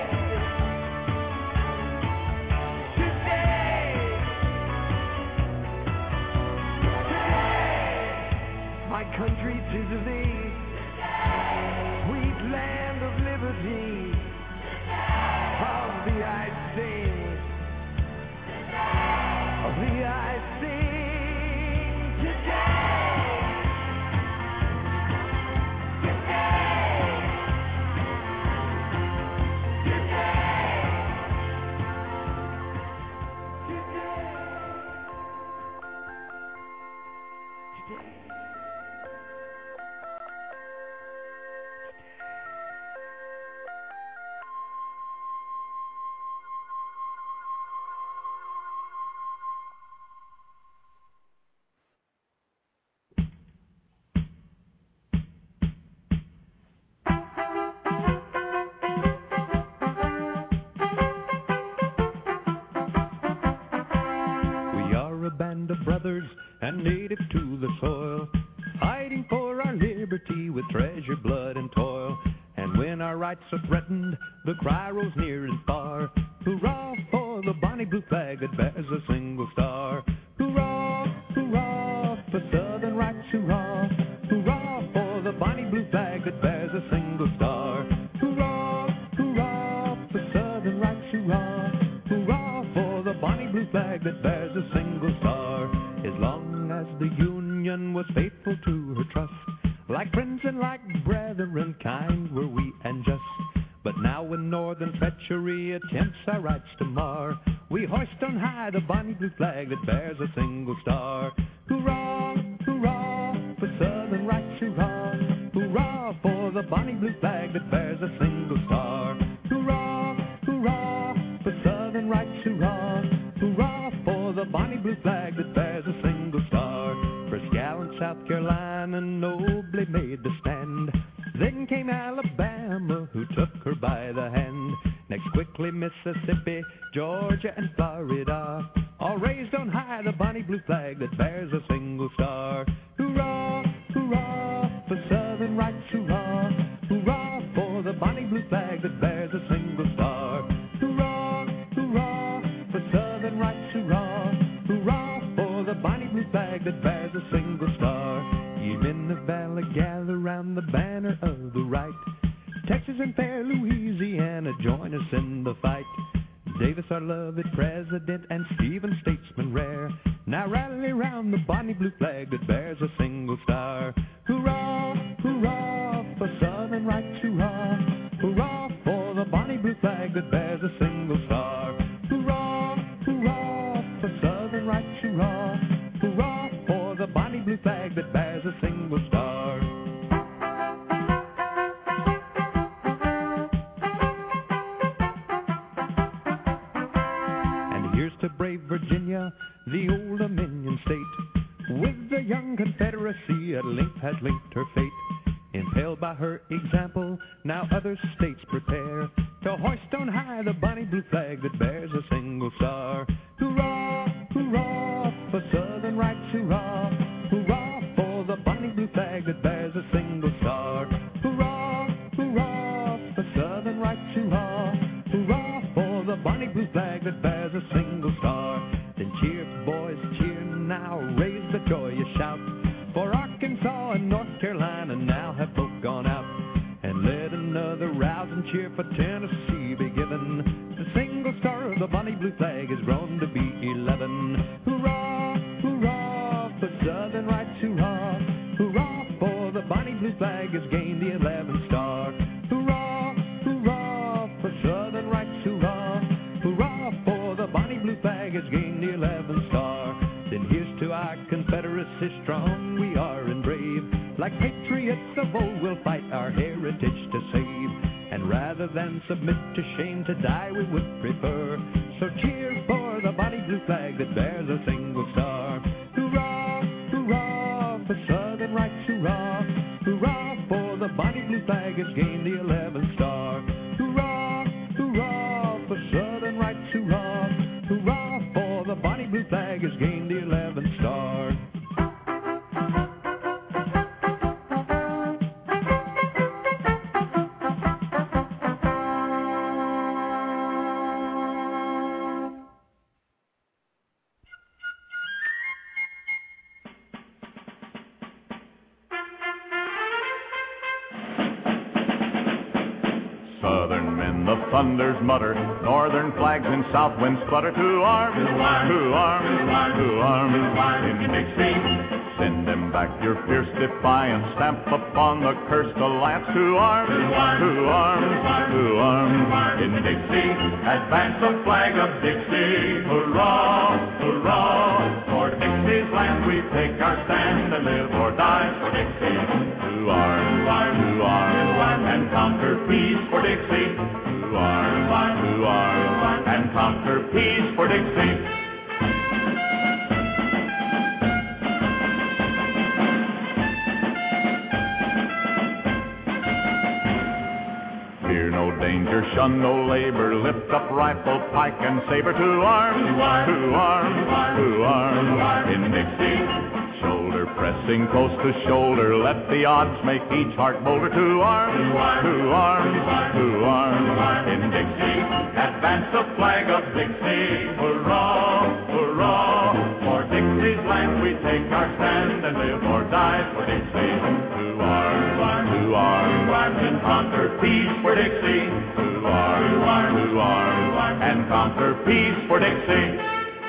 Today. My country, 'tis of thee, sweet land of liberty, of thee I sing, of thee I sing today, today, today. We are a band of brothers and native to the soil, fighting for our liberty with treasure, blood, and toil. And when our rights are threatened, the cry rolls near and far. Hurrah for the bonny blue flag that bears a single star. Hurrah, hurrah for Southern rights, hurrah. Hurrah for the bonny blue flag that bears a single star. Hurrah, hurrah for Southern rights, hurrah. Hurrah for the bonny blue flag that bears a single star. As long as the Union was faithful to her trust, like friends and like brethren, kind were we and just. But now when northern treachery attempts our rights to mar, we hoist on high the bonny blue flag that bears a single star. Hurrah, hurrah for Southern rights, hurrah. Hurrah for the bonny blue flag that bears a single star. Hurrah, hurrah for Southern rights, hurrah. Hurrah for the bonny blue flag that bears a single star. First gallant South Carolina nobly made the stand. Then came Alabama, who took her by the hand. Next quickly Mississippi, Georgia, and Florida, all raised on high the bonny blue flag that bears a single star. Hurrah, hurrah for Southern rights, hurrah. Hurrah for the bonny blue flag that bears a single star. Hurrah, hurrah for Southern rights, hurrah. Hurrah for the bonny blue flag that bears a single star. Ye men of valor gather round the banner of the right. Texas and fair Louisiana join us in the fight. Davis, our loved president, and Stephen, statesman rare, now rally round the bonny blue flag that bears a single star. Hurrah, hurrah for Southern rights, hurrah. Hurrah for the bonny blue flag that bears a single star. Hurrah, hurrah for Southern rights, hurrah. Hurrah brave Virginia, the old Dominion state. With the young Confederacy at length has linked her fate. Impelled by her example, now other states prepare to hoist on high the bonny blue flag that bears a single star. Hurrah, hurrah, for Southern rights, hurrah, hurrah, for the bonny blue flag that bears a single star. Hurrah, hurrah, for Southern rights, hurrah, hurrah, for the bonny blue flag that bears a single star. Then cheer, boys, cheer now, raise the joyous shout, for Arkansas and North Carolina now have both gone out. And let another rousing cheer for Tennessee be given. The single star of the bonny blue flag has grown to be 11. Hurrah, hurrah, for Southern rights, hurrah, hurrah, for the bonny blue flag has gained the 11th star. Hurrah, hurrah, for Southern rights, hurrah, hurrah, for the bonny blue flag has gained the 11th star. Then here's to our Confederacy, strong we are and brave. Like patriots of old, we'll fight our heritage to save. And rather than submit to shame, to die we would prefer. So cheer for the bonny blue flag that bears a single star. Hurrah, hurrah, for Southern rights, hurrah, hurrah, for the bonny blue flag has gained the 11th star. Hurrah, hurrah, for Southern rights, hurrah, hurrah, for the bonny blue flag has gained the 11th star. Southern men, the thunders mutter, northern flags and south winds flutter. To arms, to arms, to arms, in Dixie. Send them back your fierce defiance, stamp upon the cursed alliance. To arms, to arms, to arms, in Dixie. Advance the flag of Dixie, hurrah, hurrah. For Dixie's land we take our stand and live or die for Dixie. To arms, and conquer peace for Dixie. To arms, and conquer peace for Dixie. Fear no danger, shun no labor, lift up rifle, pike, and saber. To arms, to arms, to arms, in Dixie. Shoulder pressing close to shoulder, let the odds make each heart bolder. To arms, to arms, to arms, in Dixie. Advance the flag of Dixie, hurrah, hurrah. For Dixie's land we take our stand and live or die for Dixie. To arms, and conquer peace for Dixie. To arms, and conquer peace for Dixie.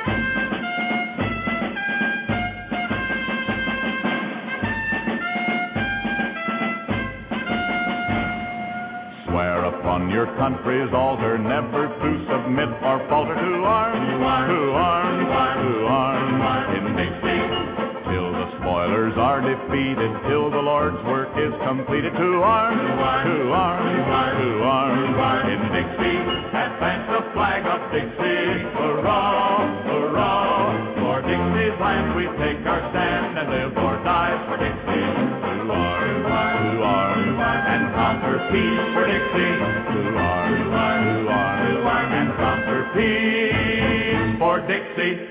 Swear upon your country's altar, never to submit or falter. To arms, to arms, to arms, in Dixie. Till the spoilers are defeated, till the Lord's work is completed. To arms, to arms, to arms, in Dixie. Advance the flag of Dixie, hurrah, hurrah. For Dixie's land we take our stand and live or die for Dixie. To arms, and conquer peace for Dixie. To arms, and conquer peace for Dixie.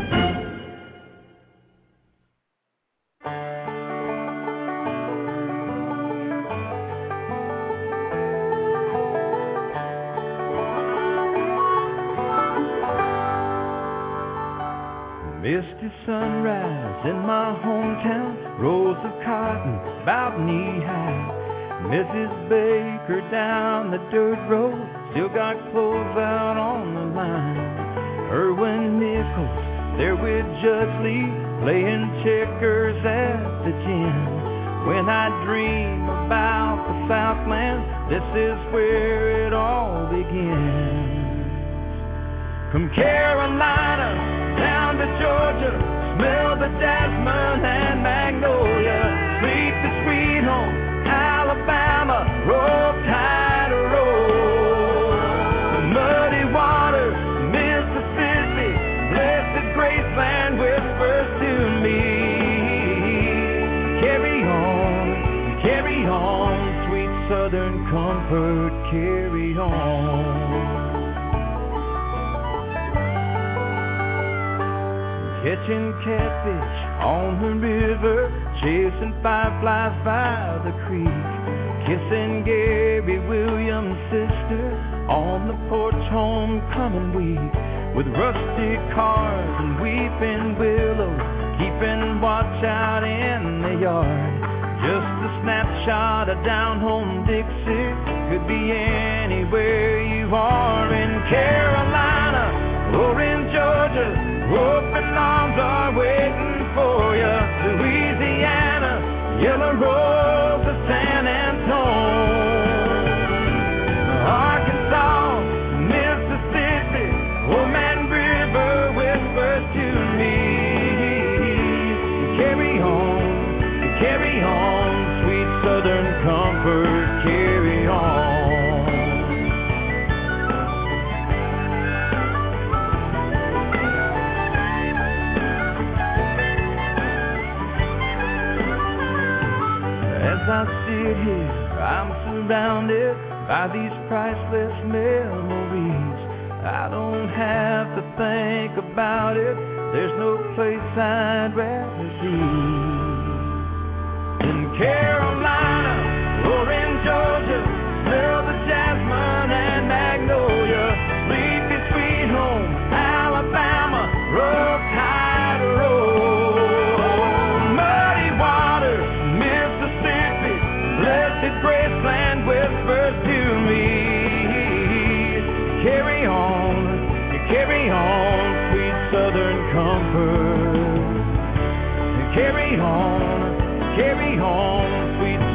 Misty sunrise in my hometown, rows of cotton about knee-high. Mrs. Baker down the dirt road, still got clothes out on the line. Erwin Nichols there with Judge Lee, playing checkers at the gym. When I dream about the Southland, this is where it all begins. From Carolina down to Georgia, smell the jasmine and magnolia. Sleep the sweet home, Alabama, roll tide roll. The muddy waters, Mississippi, Graceland whispers to me, carry on, sweet Southern comfort, carry on. Catching catfish on the river, chasing fireflies by the creek, kissing Gary Williams' sister on the porch homecoming week, with rusty cars and weeping willows, keeping watch out in the yard. Just a snapshot of down home Dixie, could be anywhere you are, in Carolina or in Georgia. Open arms are waiting for you. Louisiana, Yellow Rose of San Antone, Arkansas, Mississippi, Old Man River whispers to me, carry on, sweet Southern comfort, carry on. As I sit here, I'm surrounded by these priceless memories. I don't have to think about it, there's no place I'd rather be. In Carolina or in Georgia, smell the jasmine and magnolia. Sleepy sweet home, Alabama, roll tide roll. Muddy waters, Mississippi, blessed Graceland whispers to me, carry on, sweet Southern comfort. Carry on, sweet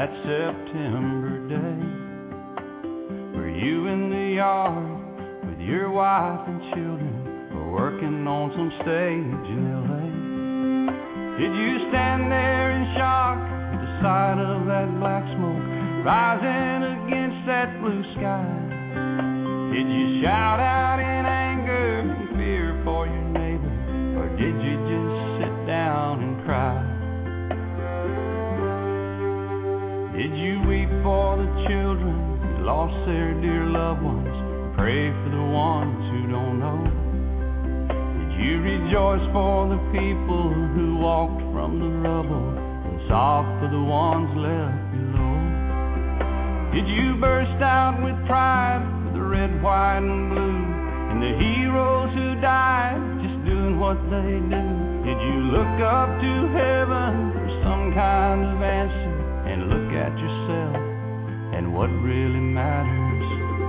that September day. Were you in the yard with your wife and children, or working on some stage in L.A.? Did you stand there in shock at the sight of that black smoke rising against that blue sky? Did you shout out in anger and fear for your neighbor, or did you just sit down and cry? Did you weep for the children who lost their dear loved ones, pray for the ones who don't know? Did you rejoice for the people who walked from the rubble and sobbed for the ones left below? Did you burst out with pride for the red, white, and blue, and the heroes who died just doing what they do? Did you look up to heaven for some kind of answer, and look at yourself and what really matters?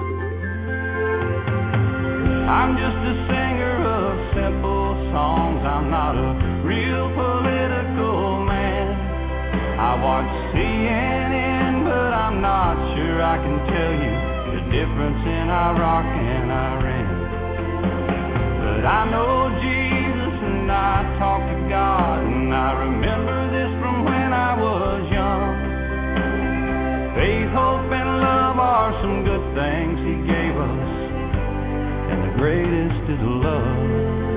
I'm just a singer of simple songs. I'm not a real political man. I watch CNN, but I'm not sure I can tell you the difference in Iraq and Iran. But I know Jesus and I talk to God, and I remember this from when I was young. Faith, hope, and love are some good things He gave us, and the greatest is love.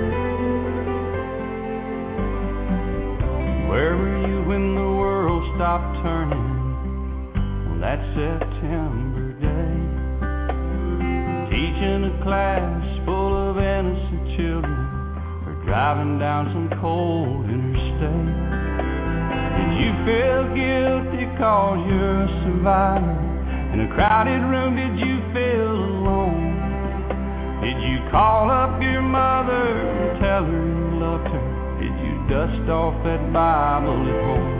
Where were you when the world stopped turning on that September day? Teaching a class full of innocent children, or driving down some cold interstate? Did you feel guilty cause you're a survivor? In a crowded room, did you feel alone? Did you call up your mother and tell her you loved her? Did you dust off that Bible at home?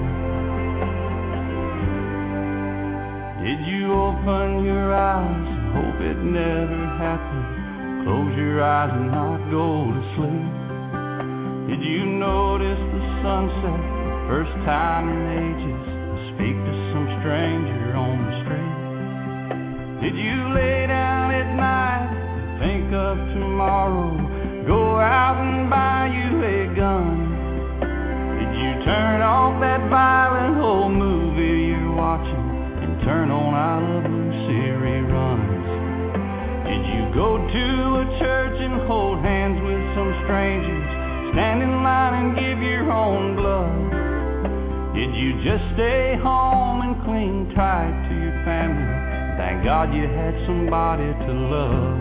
Did you open your eyes and hope it never happened? Close your eyes and not go to sleep? Did you notice the sunset first time in ages, speak to some stranger on the street? Did you lay down at night and think of tomorrow, go out and buy you a gun? Did you turn off that violent old movie you're watching and turn on I Love Lucy reruns? Did you go to a church and hold hands with some strangers, stand in line and give your own blood? Did you just stay home and cling tight to your family? Thank God you had somebody to love.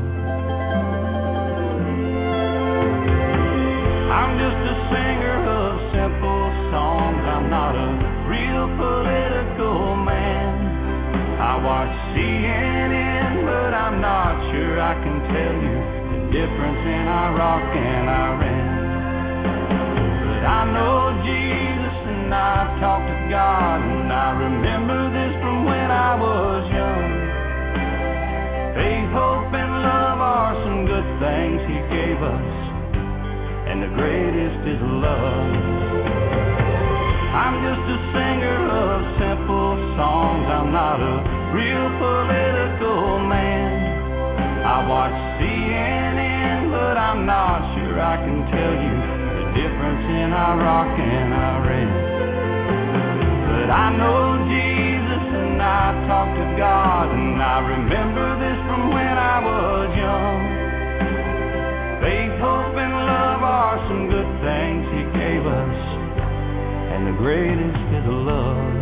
I'm just a singer of simple songs. I'm not a real political man. I watch CNN, but I'm not sure I can tell you the difference in Iraq and Iran. But I know Jesus and I talk to God, and I remember this from when I was young. Faith, hope, and love are some good things He gave us, and the greatest is love. I'm just a singer of simple songs. I'm not a real political man. I watch CNN, but I'm not sure I can tell you the difference in Iraq and Iran. But I know Jesus and I talk to God, and I remember this from when I was young. Faith, hope, and love are some good things He gave us, and the greatest is love.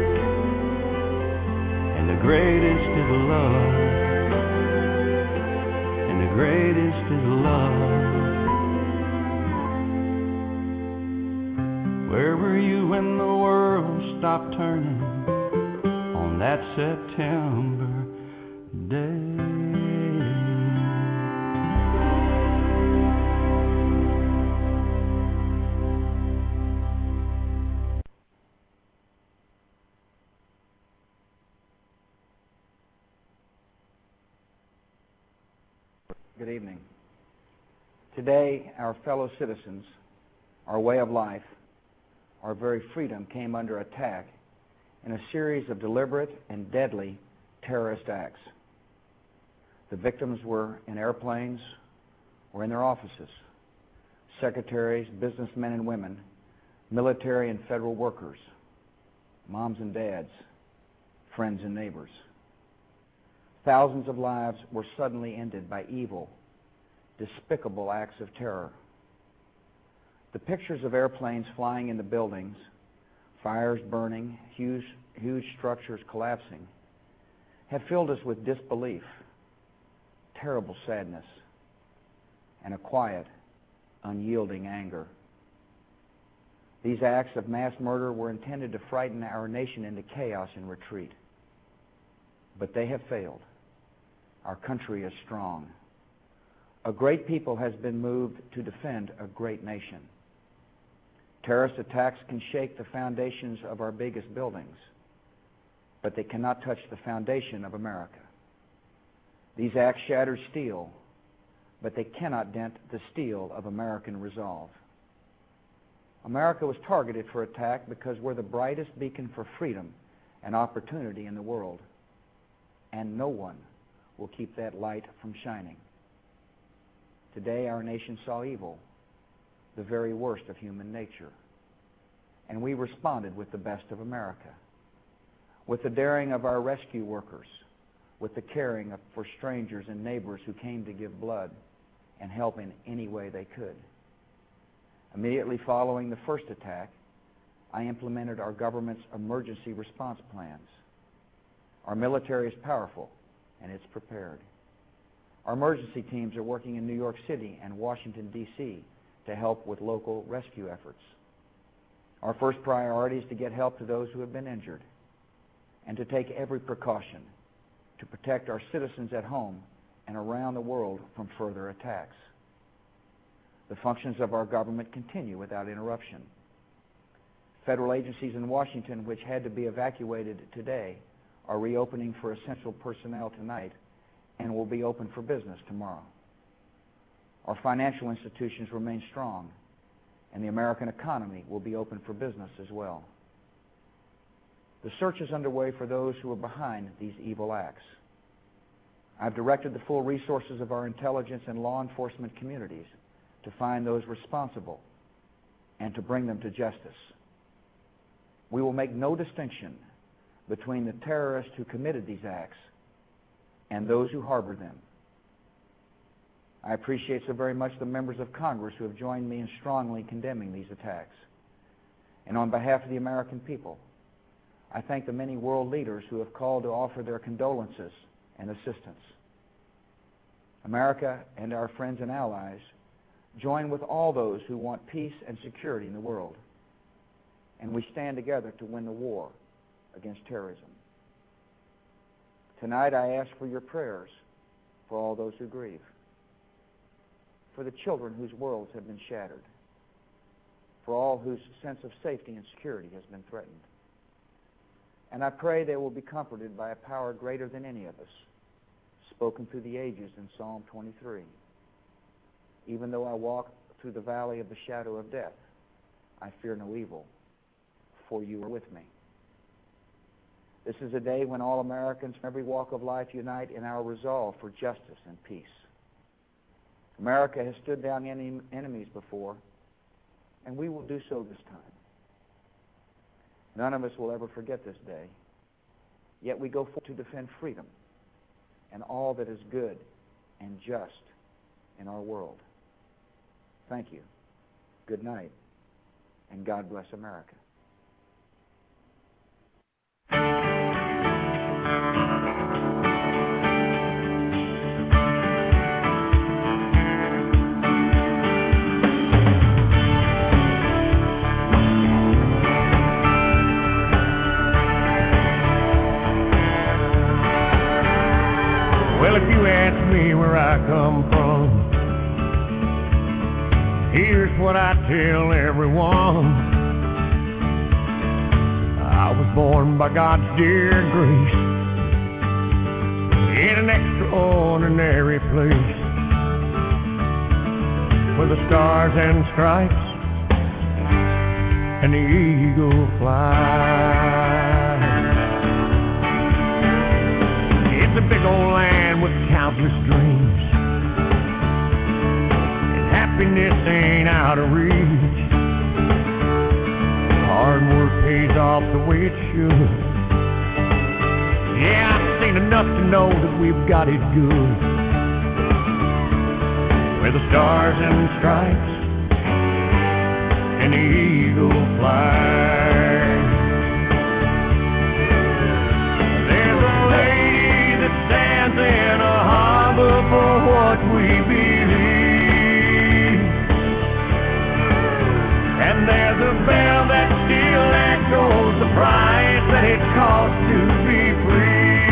And the greatest is love. And the greatest is love. Where were you when the world stopped turning on that September day? Good evening. Today, our fellow citizens, our way of life, our very freedom came under attack in a series of deliberate and deadly terrorist acts. The victims were in airplanes or in their offices, secretaries, businessmen and women, military and federal workers, moms and dads, friends and neighbors. Thousands of lives were suddenly ended by evil, despicable acts of terror. The pictures of airplanes flying into buildings, fires burning, huge structures collapsing, have filled us with disbelief, terrible sadness, and a quiet, unyielding anger. These acts of mass murder were intended to frighten our nation into chaos and retreat. But they have failed. Our country is strong. A great people has been moved to defend a great nation. Terrorist attacks can shake the foundations of our biggest buildings, but they cannot touch the foundation of America. These acts shattered steel, but they cannot dent the steel of American resolve. America was targeted for attack because we're the brightest beacon for freedom and opportunity in the world, and no one will keep that light from shining. Today, our nation saw evil, the very worst of human nature, and we responded with the best of America, with the daring of our rescue workers, with the caring for strangers and neighbors who came to give blood and help in any way they could. Immediately following the first attack, I implemented our government's emergency response plans. Our military is powerful, and it's prepared. Our emergency teams are working in New York City and Washington, D.C. to help with local rescue efforts. Our first priority is to get help to those who have been injured and to take every precaution to protect our citizens at home and around the world from further attacks. The functions of our government continue without interruption. Federal agencies in Washington, which had to be evacuated today, are reopening for essential personnel tonight and will be open for business tomorrow. Our financial institutions remain strong, and the American economy will be open for business as well. The search is underway for those who are behind these evil acts. I've directed the full resources of our intelligence and law enforcement communities to find those responsible and to bring them to justice. We will make no distinction between the terrorists who committed these acts and those who harbor them. I appreciate so very much the members of Congress who have joined me in strongly condemning these attacks. And on behalf of the American people, I thank the many world leaders who have called to offer their condolences and assistance. America and our friends and allies join with all those who want peace and security in the world, and we stand together to win the war against terrorism. Tonight I ask for your prayers for all those who grieve, for the children whose worlds have been shattered, for all whose sense of safety and security has been threatened. And I pray they will be comforted by a power greater than any of us, spoken through the ages in Psalm 23. Even though I walk through the valley of the shadow of death, I fear no evil, for you are with me. This is a day when all Americans from every walk of life unite in our resolve for justice and peace. America has stood down enemies before, and we will do so this time. None of us will ever forget this day, yet we go forward to defend freedom and all that is good and just in our world. Thank you. Good night, and God bless America. Well, if you ask me where I come from, here's what I tell everyone. I was born by God's dear grace in an extraordinary place where the stars and stripes and the eagle fly. countless dreams, and happiness ain't out of reach. Hard work pays off the way it should. Yeah, I've seen enough to know that we've got it good. Where the stars and stripes and the eagle fly. There's a lady that stands in a harbor for what we believe, and there's a bell that still echoes the price that it costs to be free.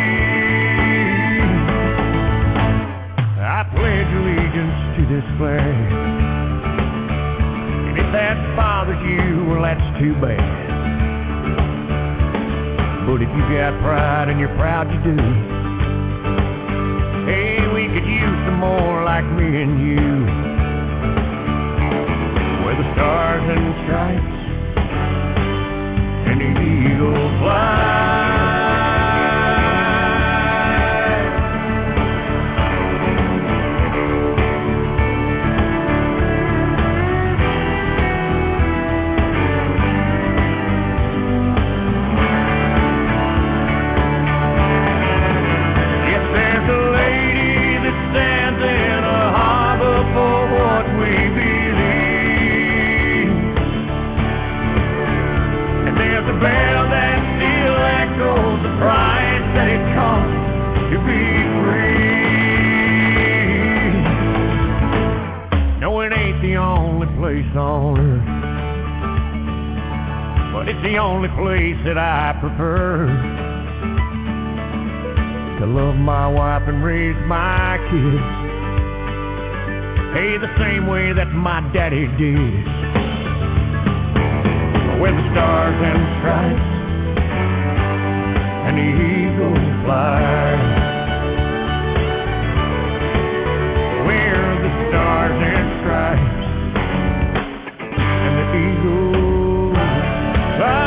I pledge allegiance to this flag, and if that bothers you, well, that's too bad. But if you got pride and you're proud you do, hey, we could use some more like me and you. Where the stars and stripes and the eagle fly. Bell that still echoes the price that it costs to be free. No, it ain't the only place on earth, but it's the only place that I prefer to love my wife and raise my kids, hey, the same way that my daddy did. Where the stars and stripes and the eagle fly. Where the stars and stripes and the eagle fly.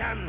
celebration.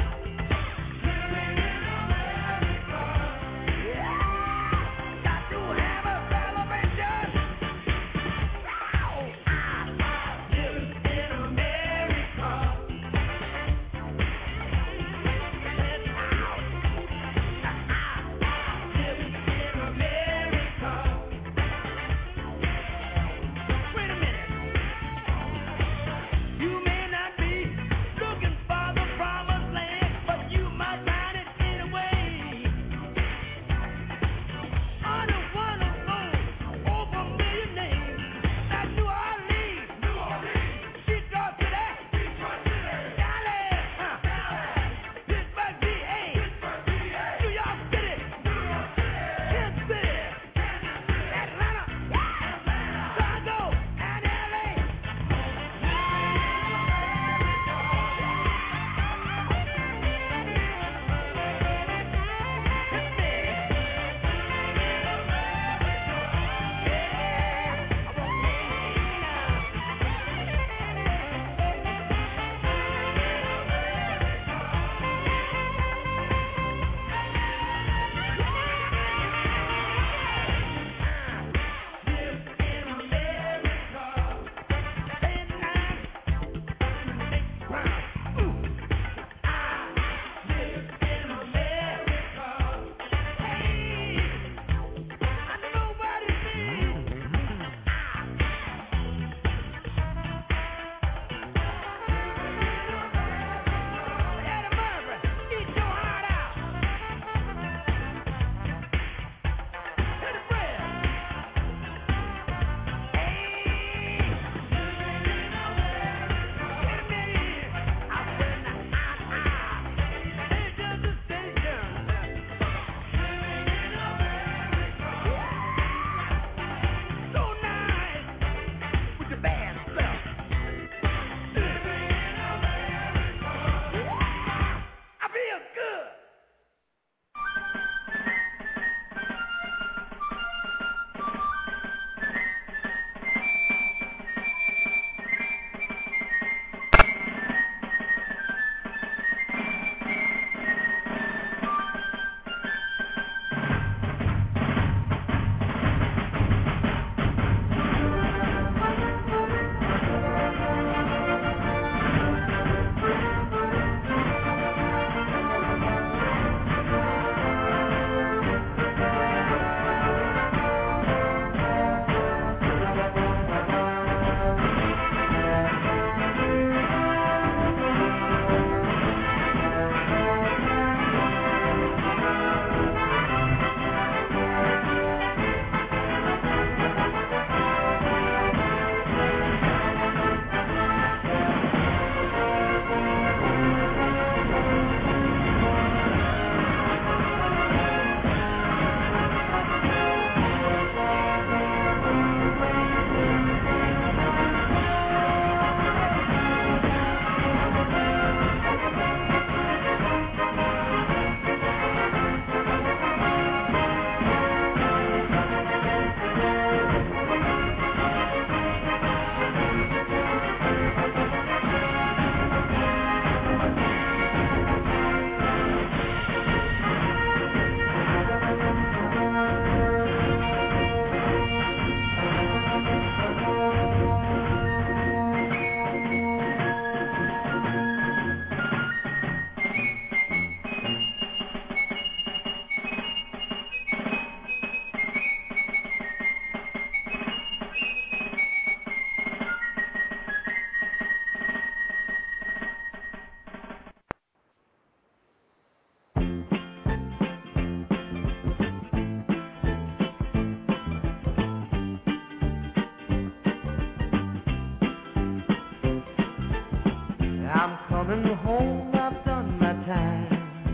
coming home, I've done my time.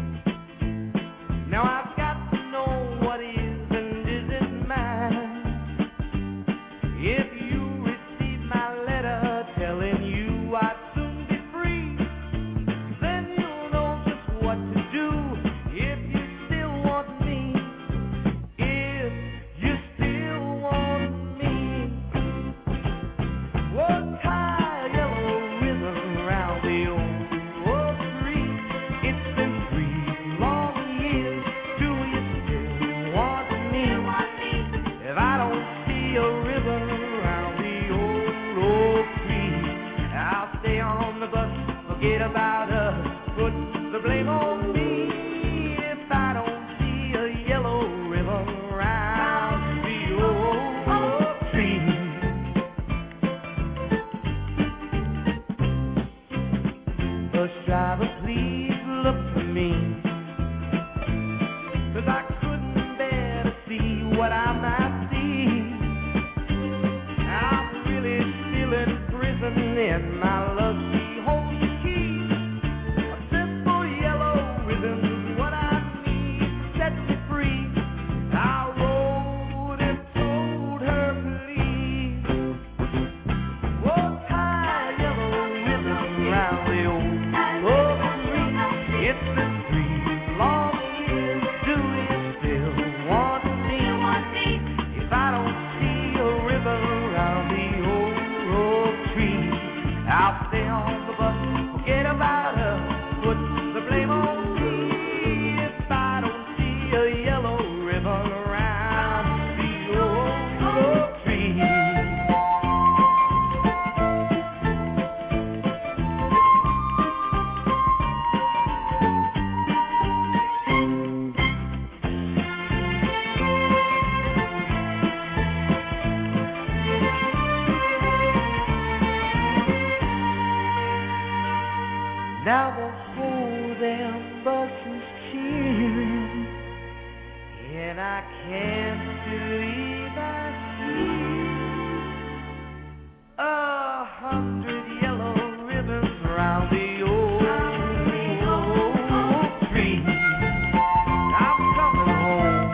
Now I've got to know what is and isn't mine. If you receive my letter telling you I'd soon be free, then you'll know just what to do if you still want me. If you still want me. Well, tie a yellow ribbon around the old It's been 3 long years. Do you still want me? If I don't see a river around the old tree, I'll stay on the bus, forget about her, put the blame on me. If I don't see a yellow river around the old tree. Now the whole damn bus is cheering, and I can't believe I see 100 yellow ribbons round the old tree. I'm coming home.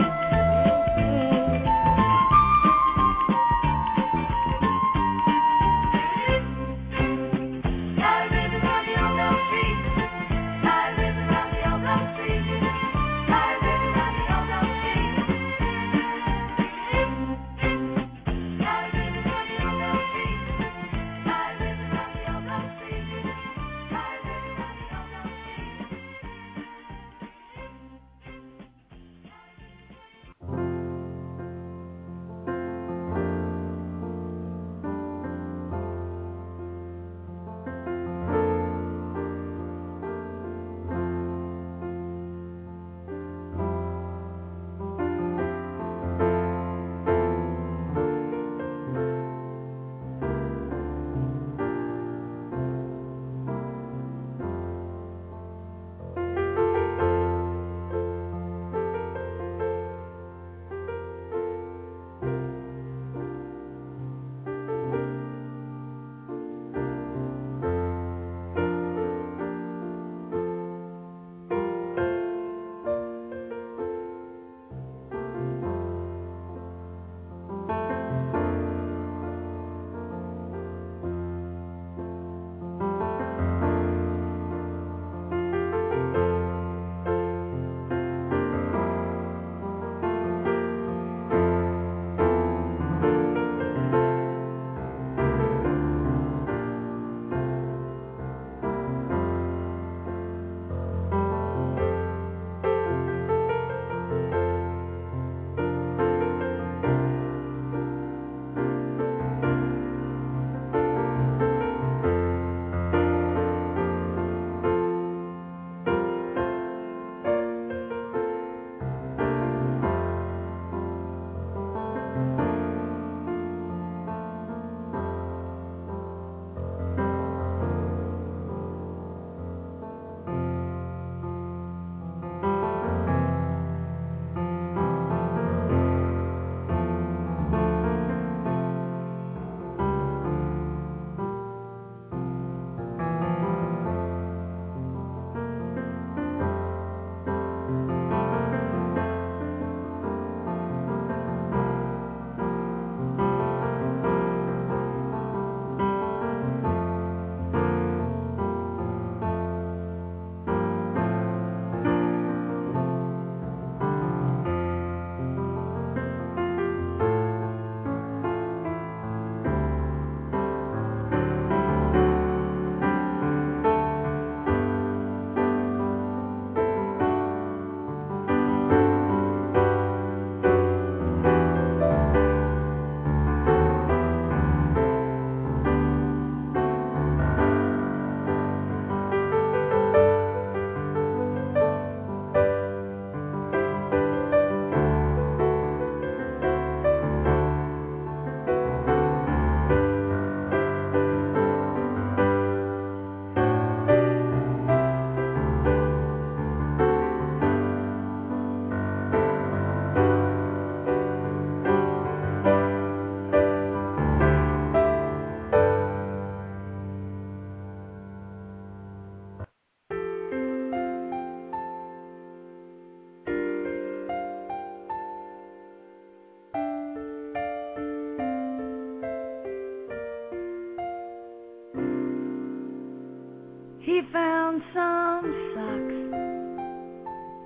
He found some socks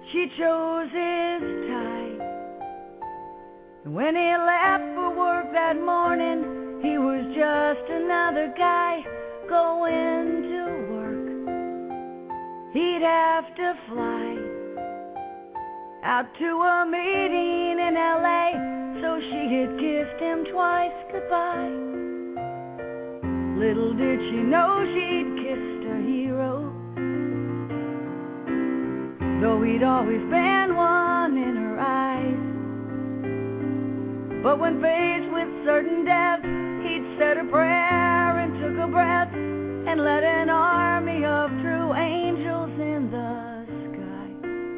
she chose his tie. And when he left for work that morning, he was just another guy going to work. He'd have to fly out to a meeting in L.A., so she had kissed him twice goodbye. Little did she know she'd kissed a hero, though he'd always been one in her eyes. But when faced with certain death, he'd said a prayer and took a breath and led an army of true angels in the sky.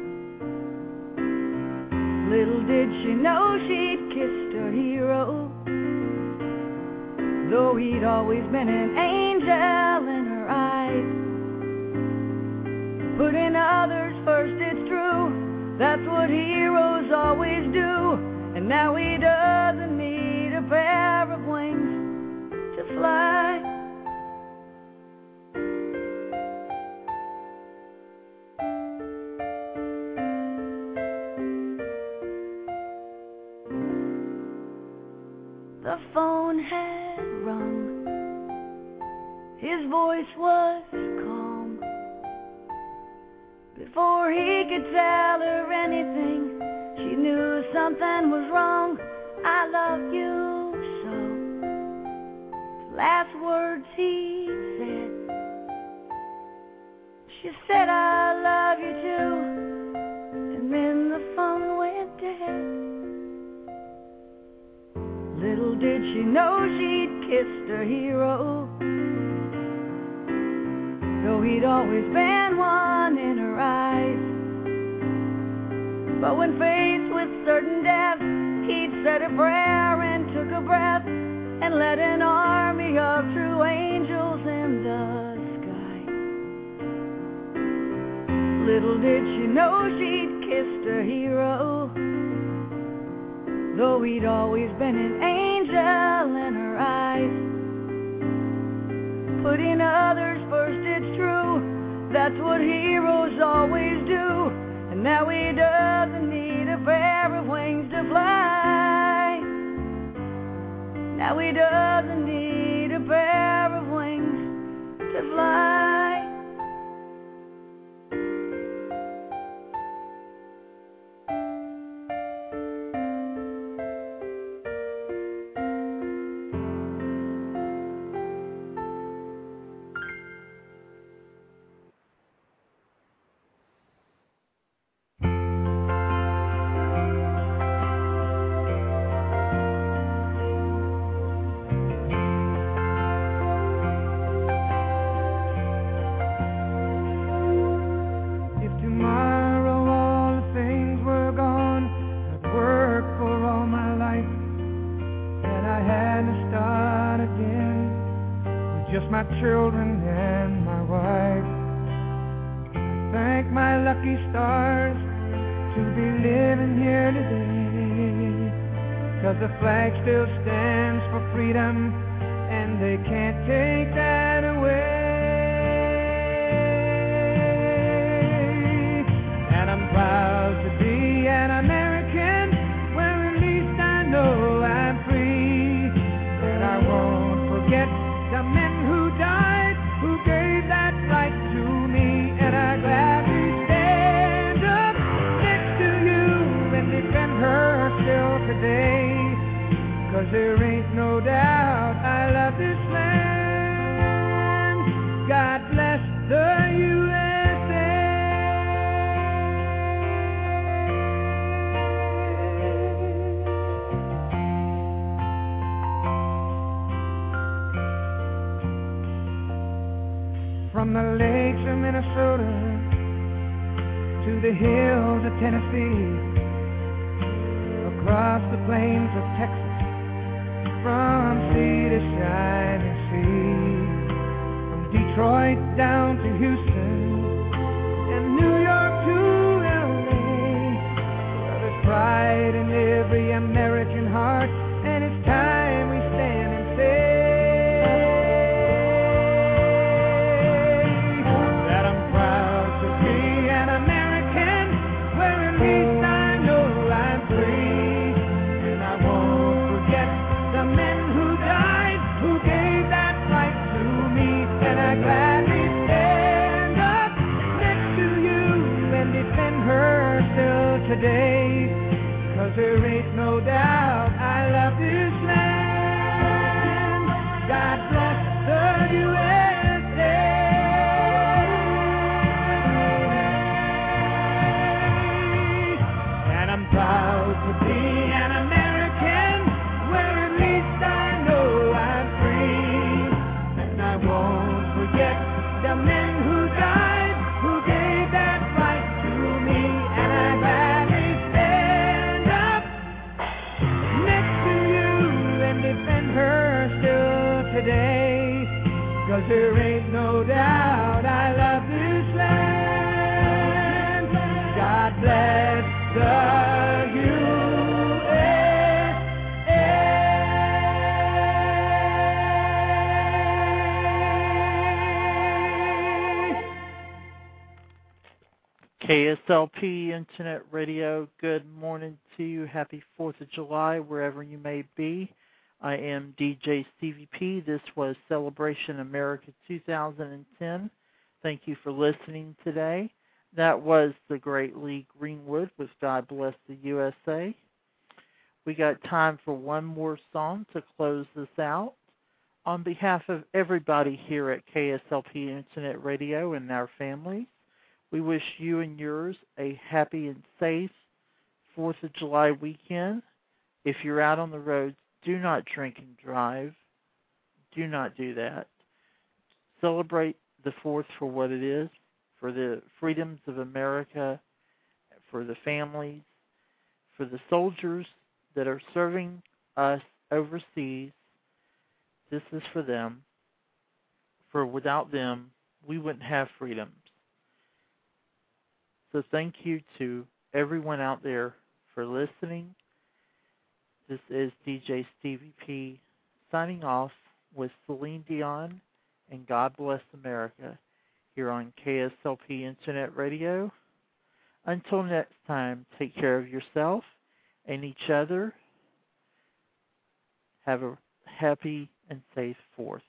Little did she know she'd kissed her hero, though he'd always been an angel in her eyes. Putting others first, it's true, that's what heroes always do. And now he doesn't need a pair of wings to fly. The phone had rung. His voice was calm. Before he could tell her anything, she knew something was wrong. I love you so. The last words he said. She said, I love you too. And then the phone went dead. Little did she know she'd kissed her hero, though he'd always been one in her eyes. But when faced with certain death, he'd said a prayer and took a breath and led an army of true angels in the sky. Little did she know she'd kissed her hero, though he'd always been an angel in her eyes. Putting others first, it's true, that's what heroes always do. And now he doesn't need a pair of wings to fly. Now he doesn't need a pair of wings to fly. My children and my wife. I thank my lucky stars to be living here today, 'cause the flag still stands for freedom and they can't take that away. And I'm proud to be an American, where at least I know I'm free. And I won't forget the men who died, who gave that right to me. And I gladly stand up next to you and defend her still today, 'cause there ain't no doubt I love this land. God bless the USA. From the lakes of Minnesota to the hills of Tennessee, across the plains of Texas, from sea to shining sea, from Detroit down to Houston and New York to LA, well, there's pride in every American heart, and it's time we stand and say that I'm proud to be an American, where her still today, 'cause there ain't no doubt I love this land. God bless the USA. And I'm proud to be an American, where at least I know I'm free. And I won't forget the men who died, who gave that right to me. And I'd gladly stand up next to you and defend her still today, 'cause there ain't no doubt I love this land. God bless the KSLP Internet Radio, good morning to you. Happy 4th of July, wherever you may be. I am DJ Stevie P. This was Celebration America 2010. Thank you for listening today. That was the great Lee Greenwood with God Bless the USA. We got time for one more song to close this out. On behalf of everybody here at KSLP Internet Radio and our families, we wish you and yours a happy and safe 4th of July weekend. If you're out on the roads, do not drink and drive. Do not do that. Celebrate the 4th for what it is, for the freedoms of America, for the families, for the soldiers that are serving us overseas. This is for them. For without them, we wouldn't have freedoms. So thank you to everyone out there for listening. This is DJ Stevie P signing off with Celine Dion and God Bless America here on KSLP Internet Radio. Until next time, take care of yourself and each other. Have a happy and safe 4th.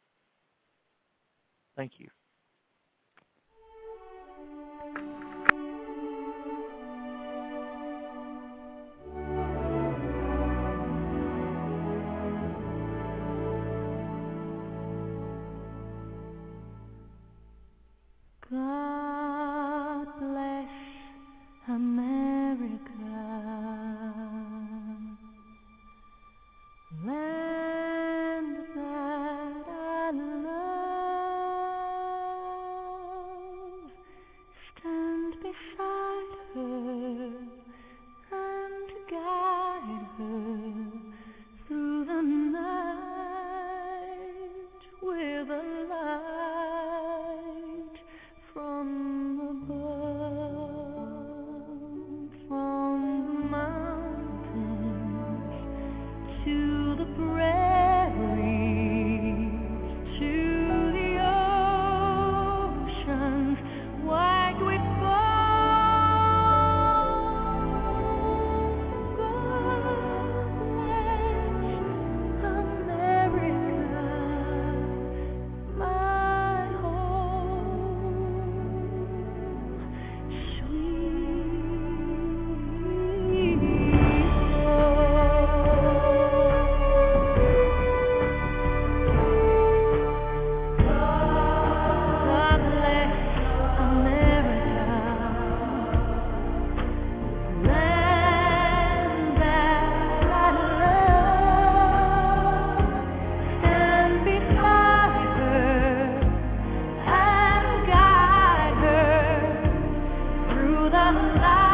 Thank you. God bless America, land that I love. Stand beside her and guide her through the night with a light from above, from the mountains to the prairies, to the oceans white with foam. God bless America, my home, sweet God bless America, land that I love. Stand beside her and guide her through the light.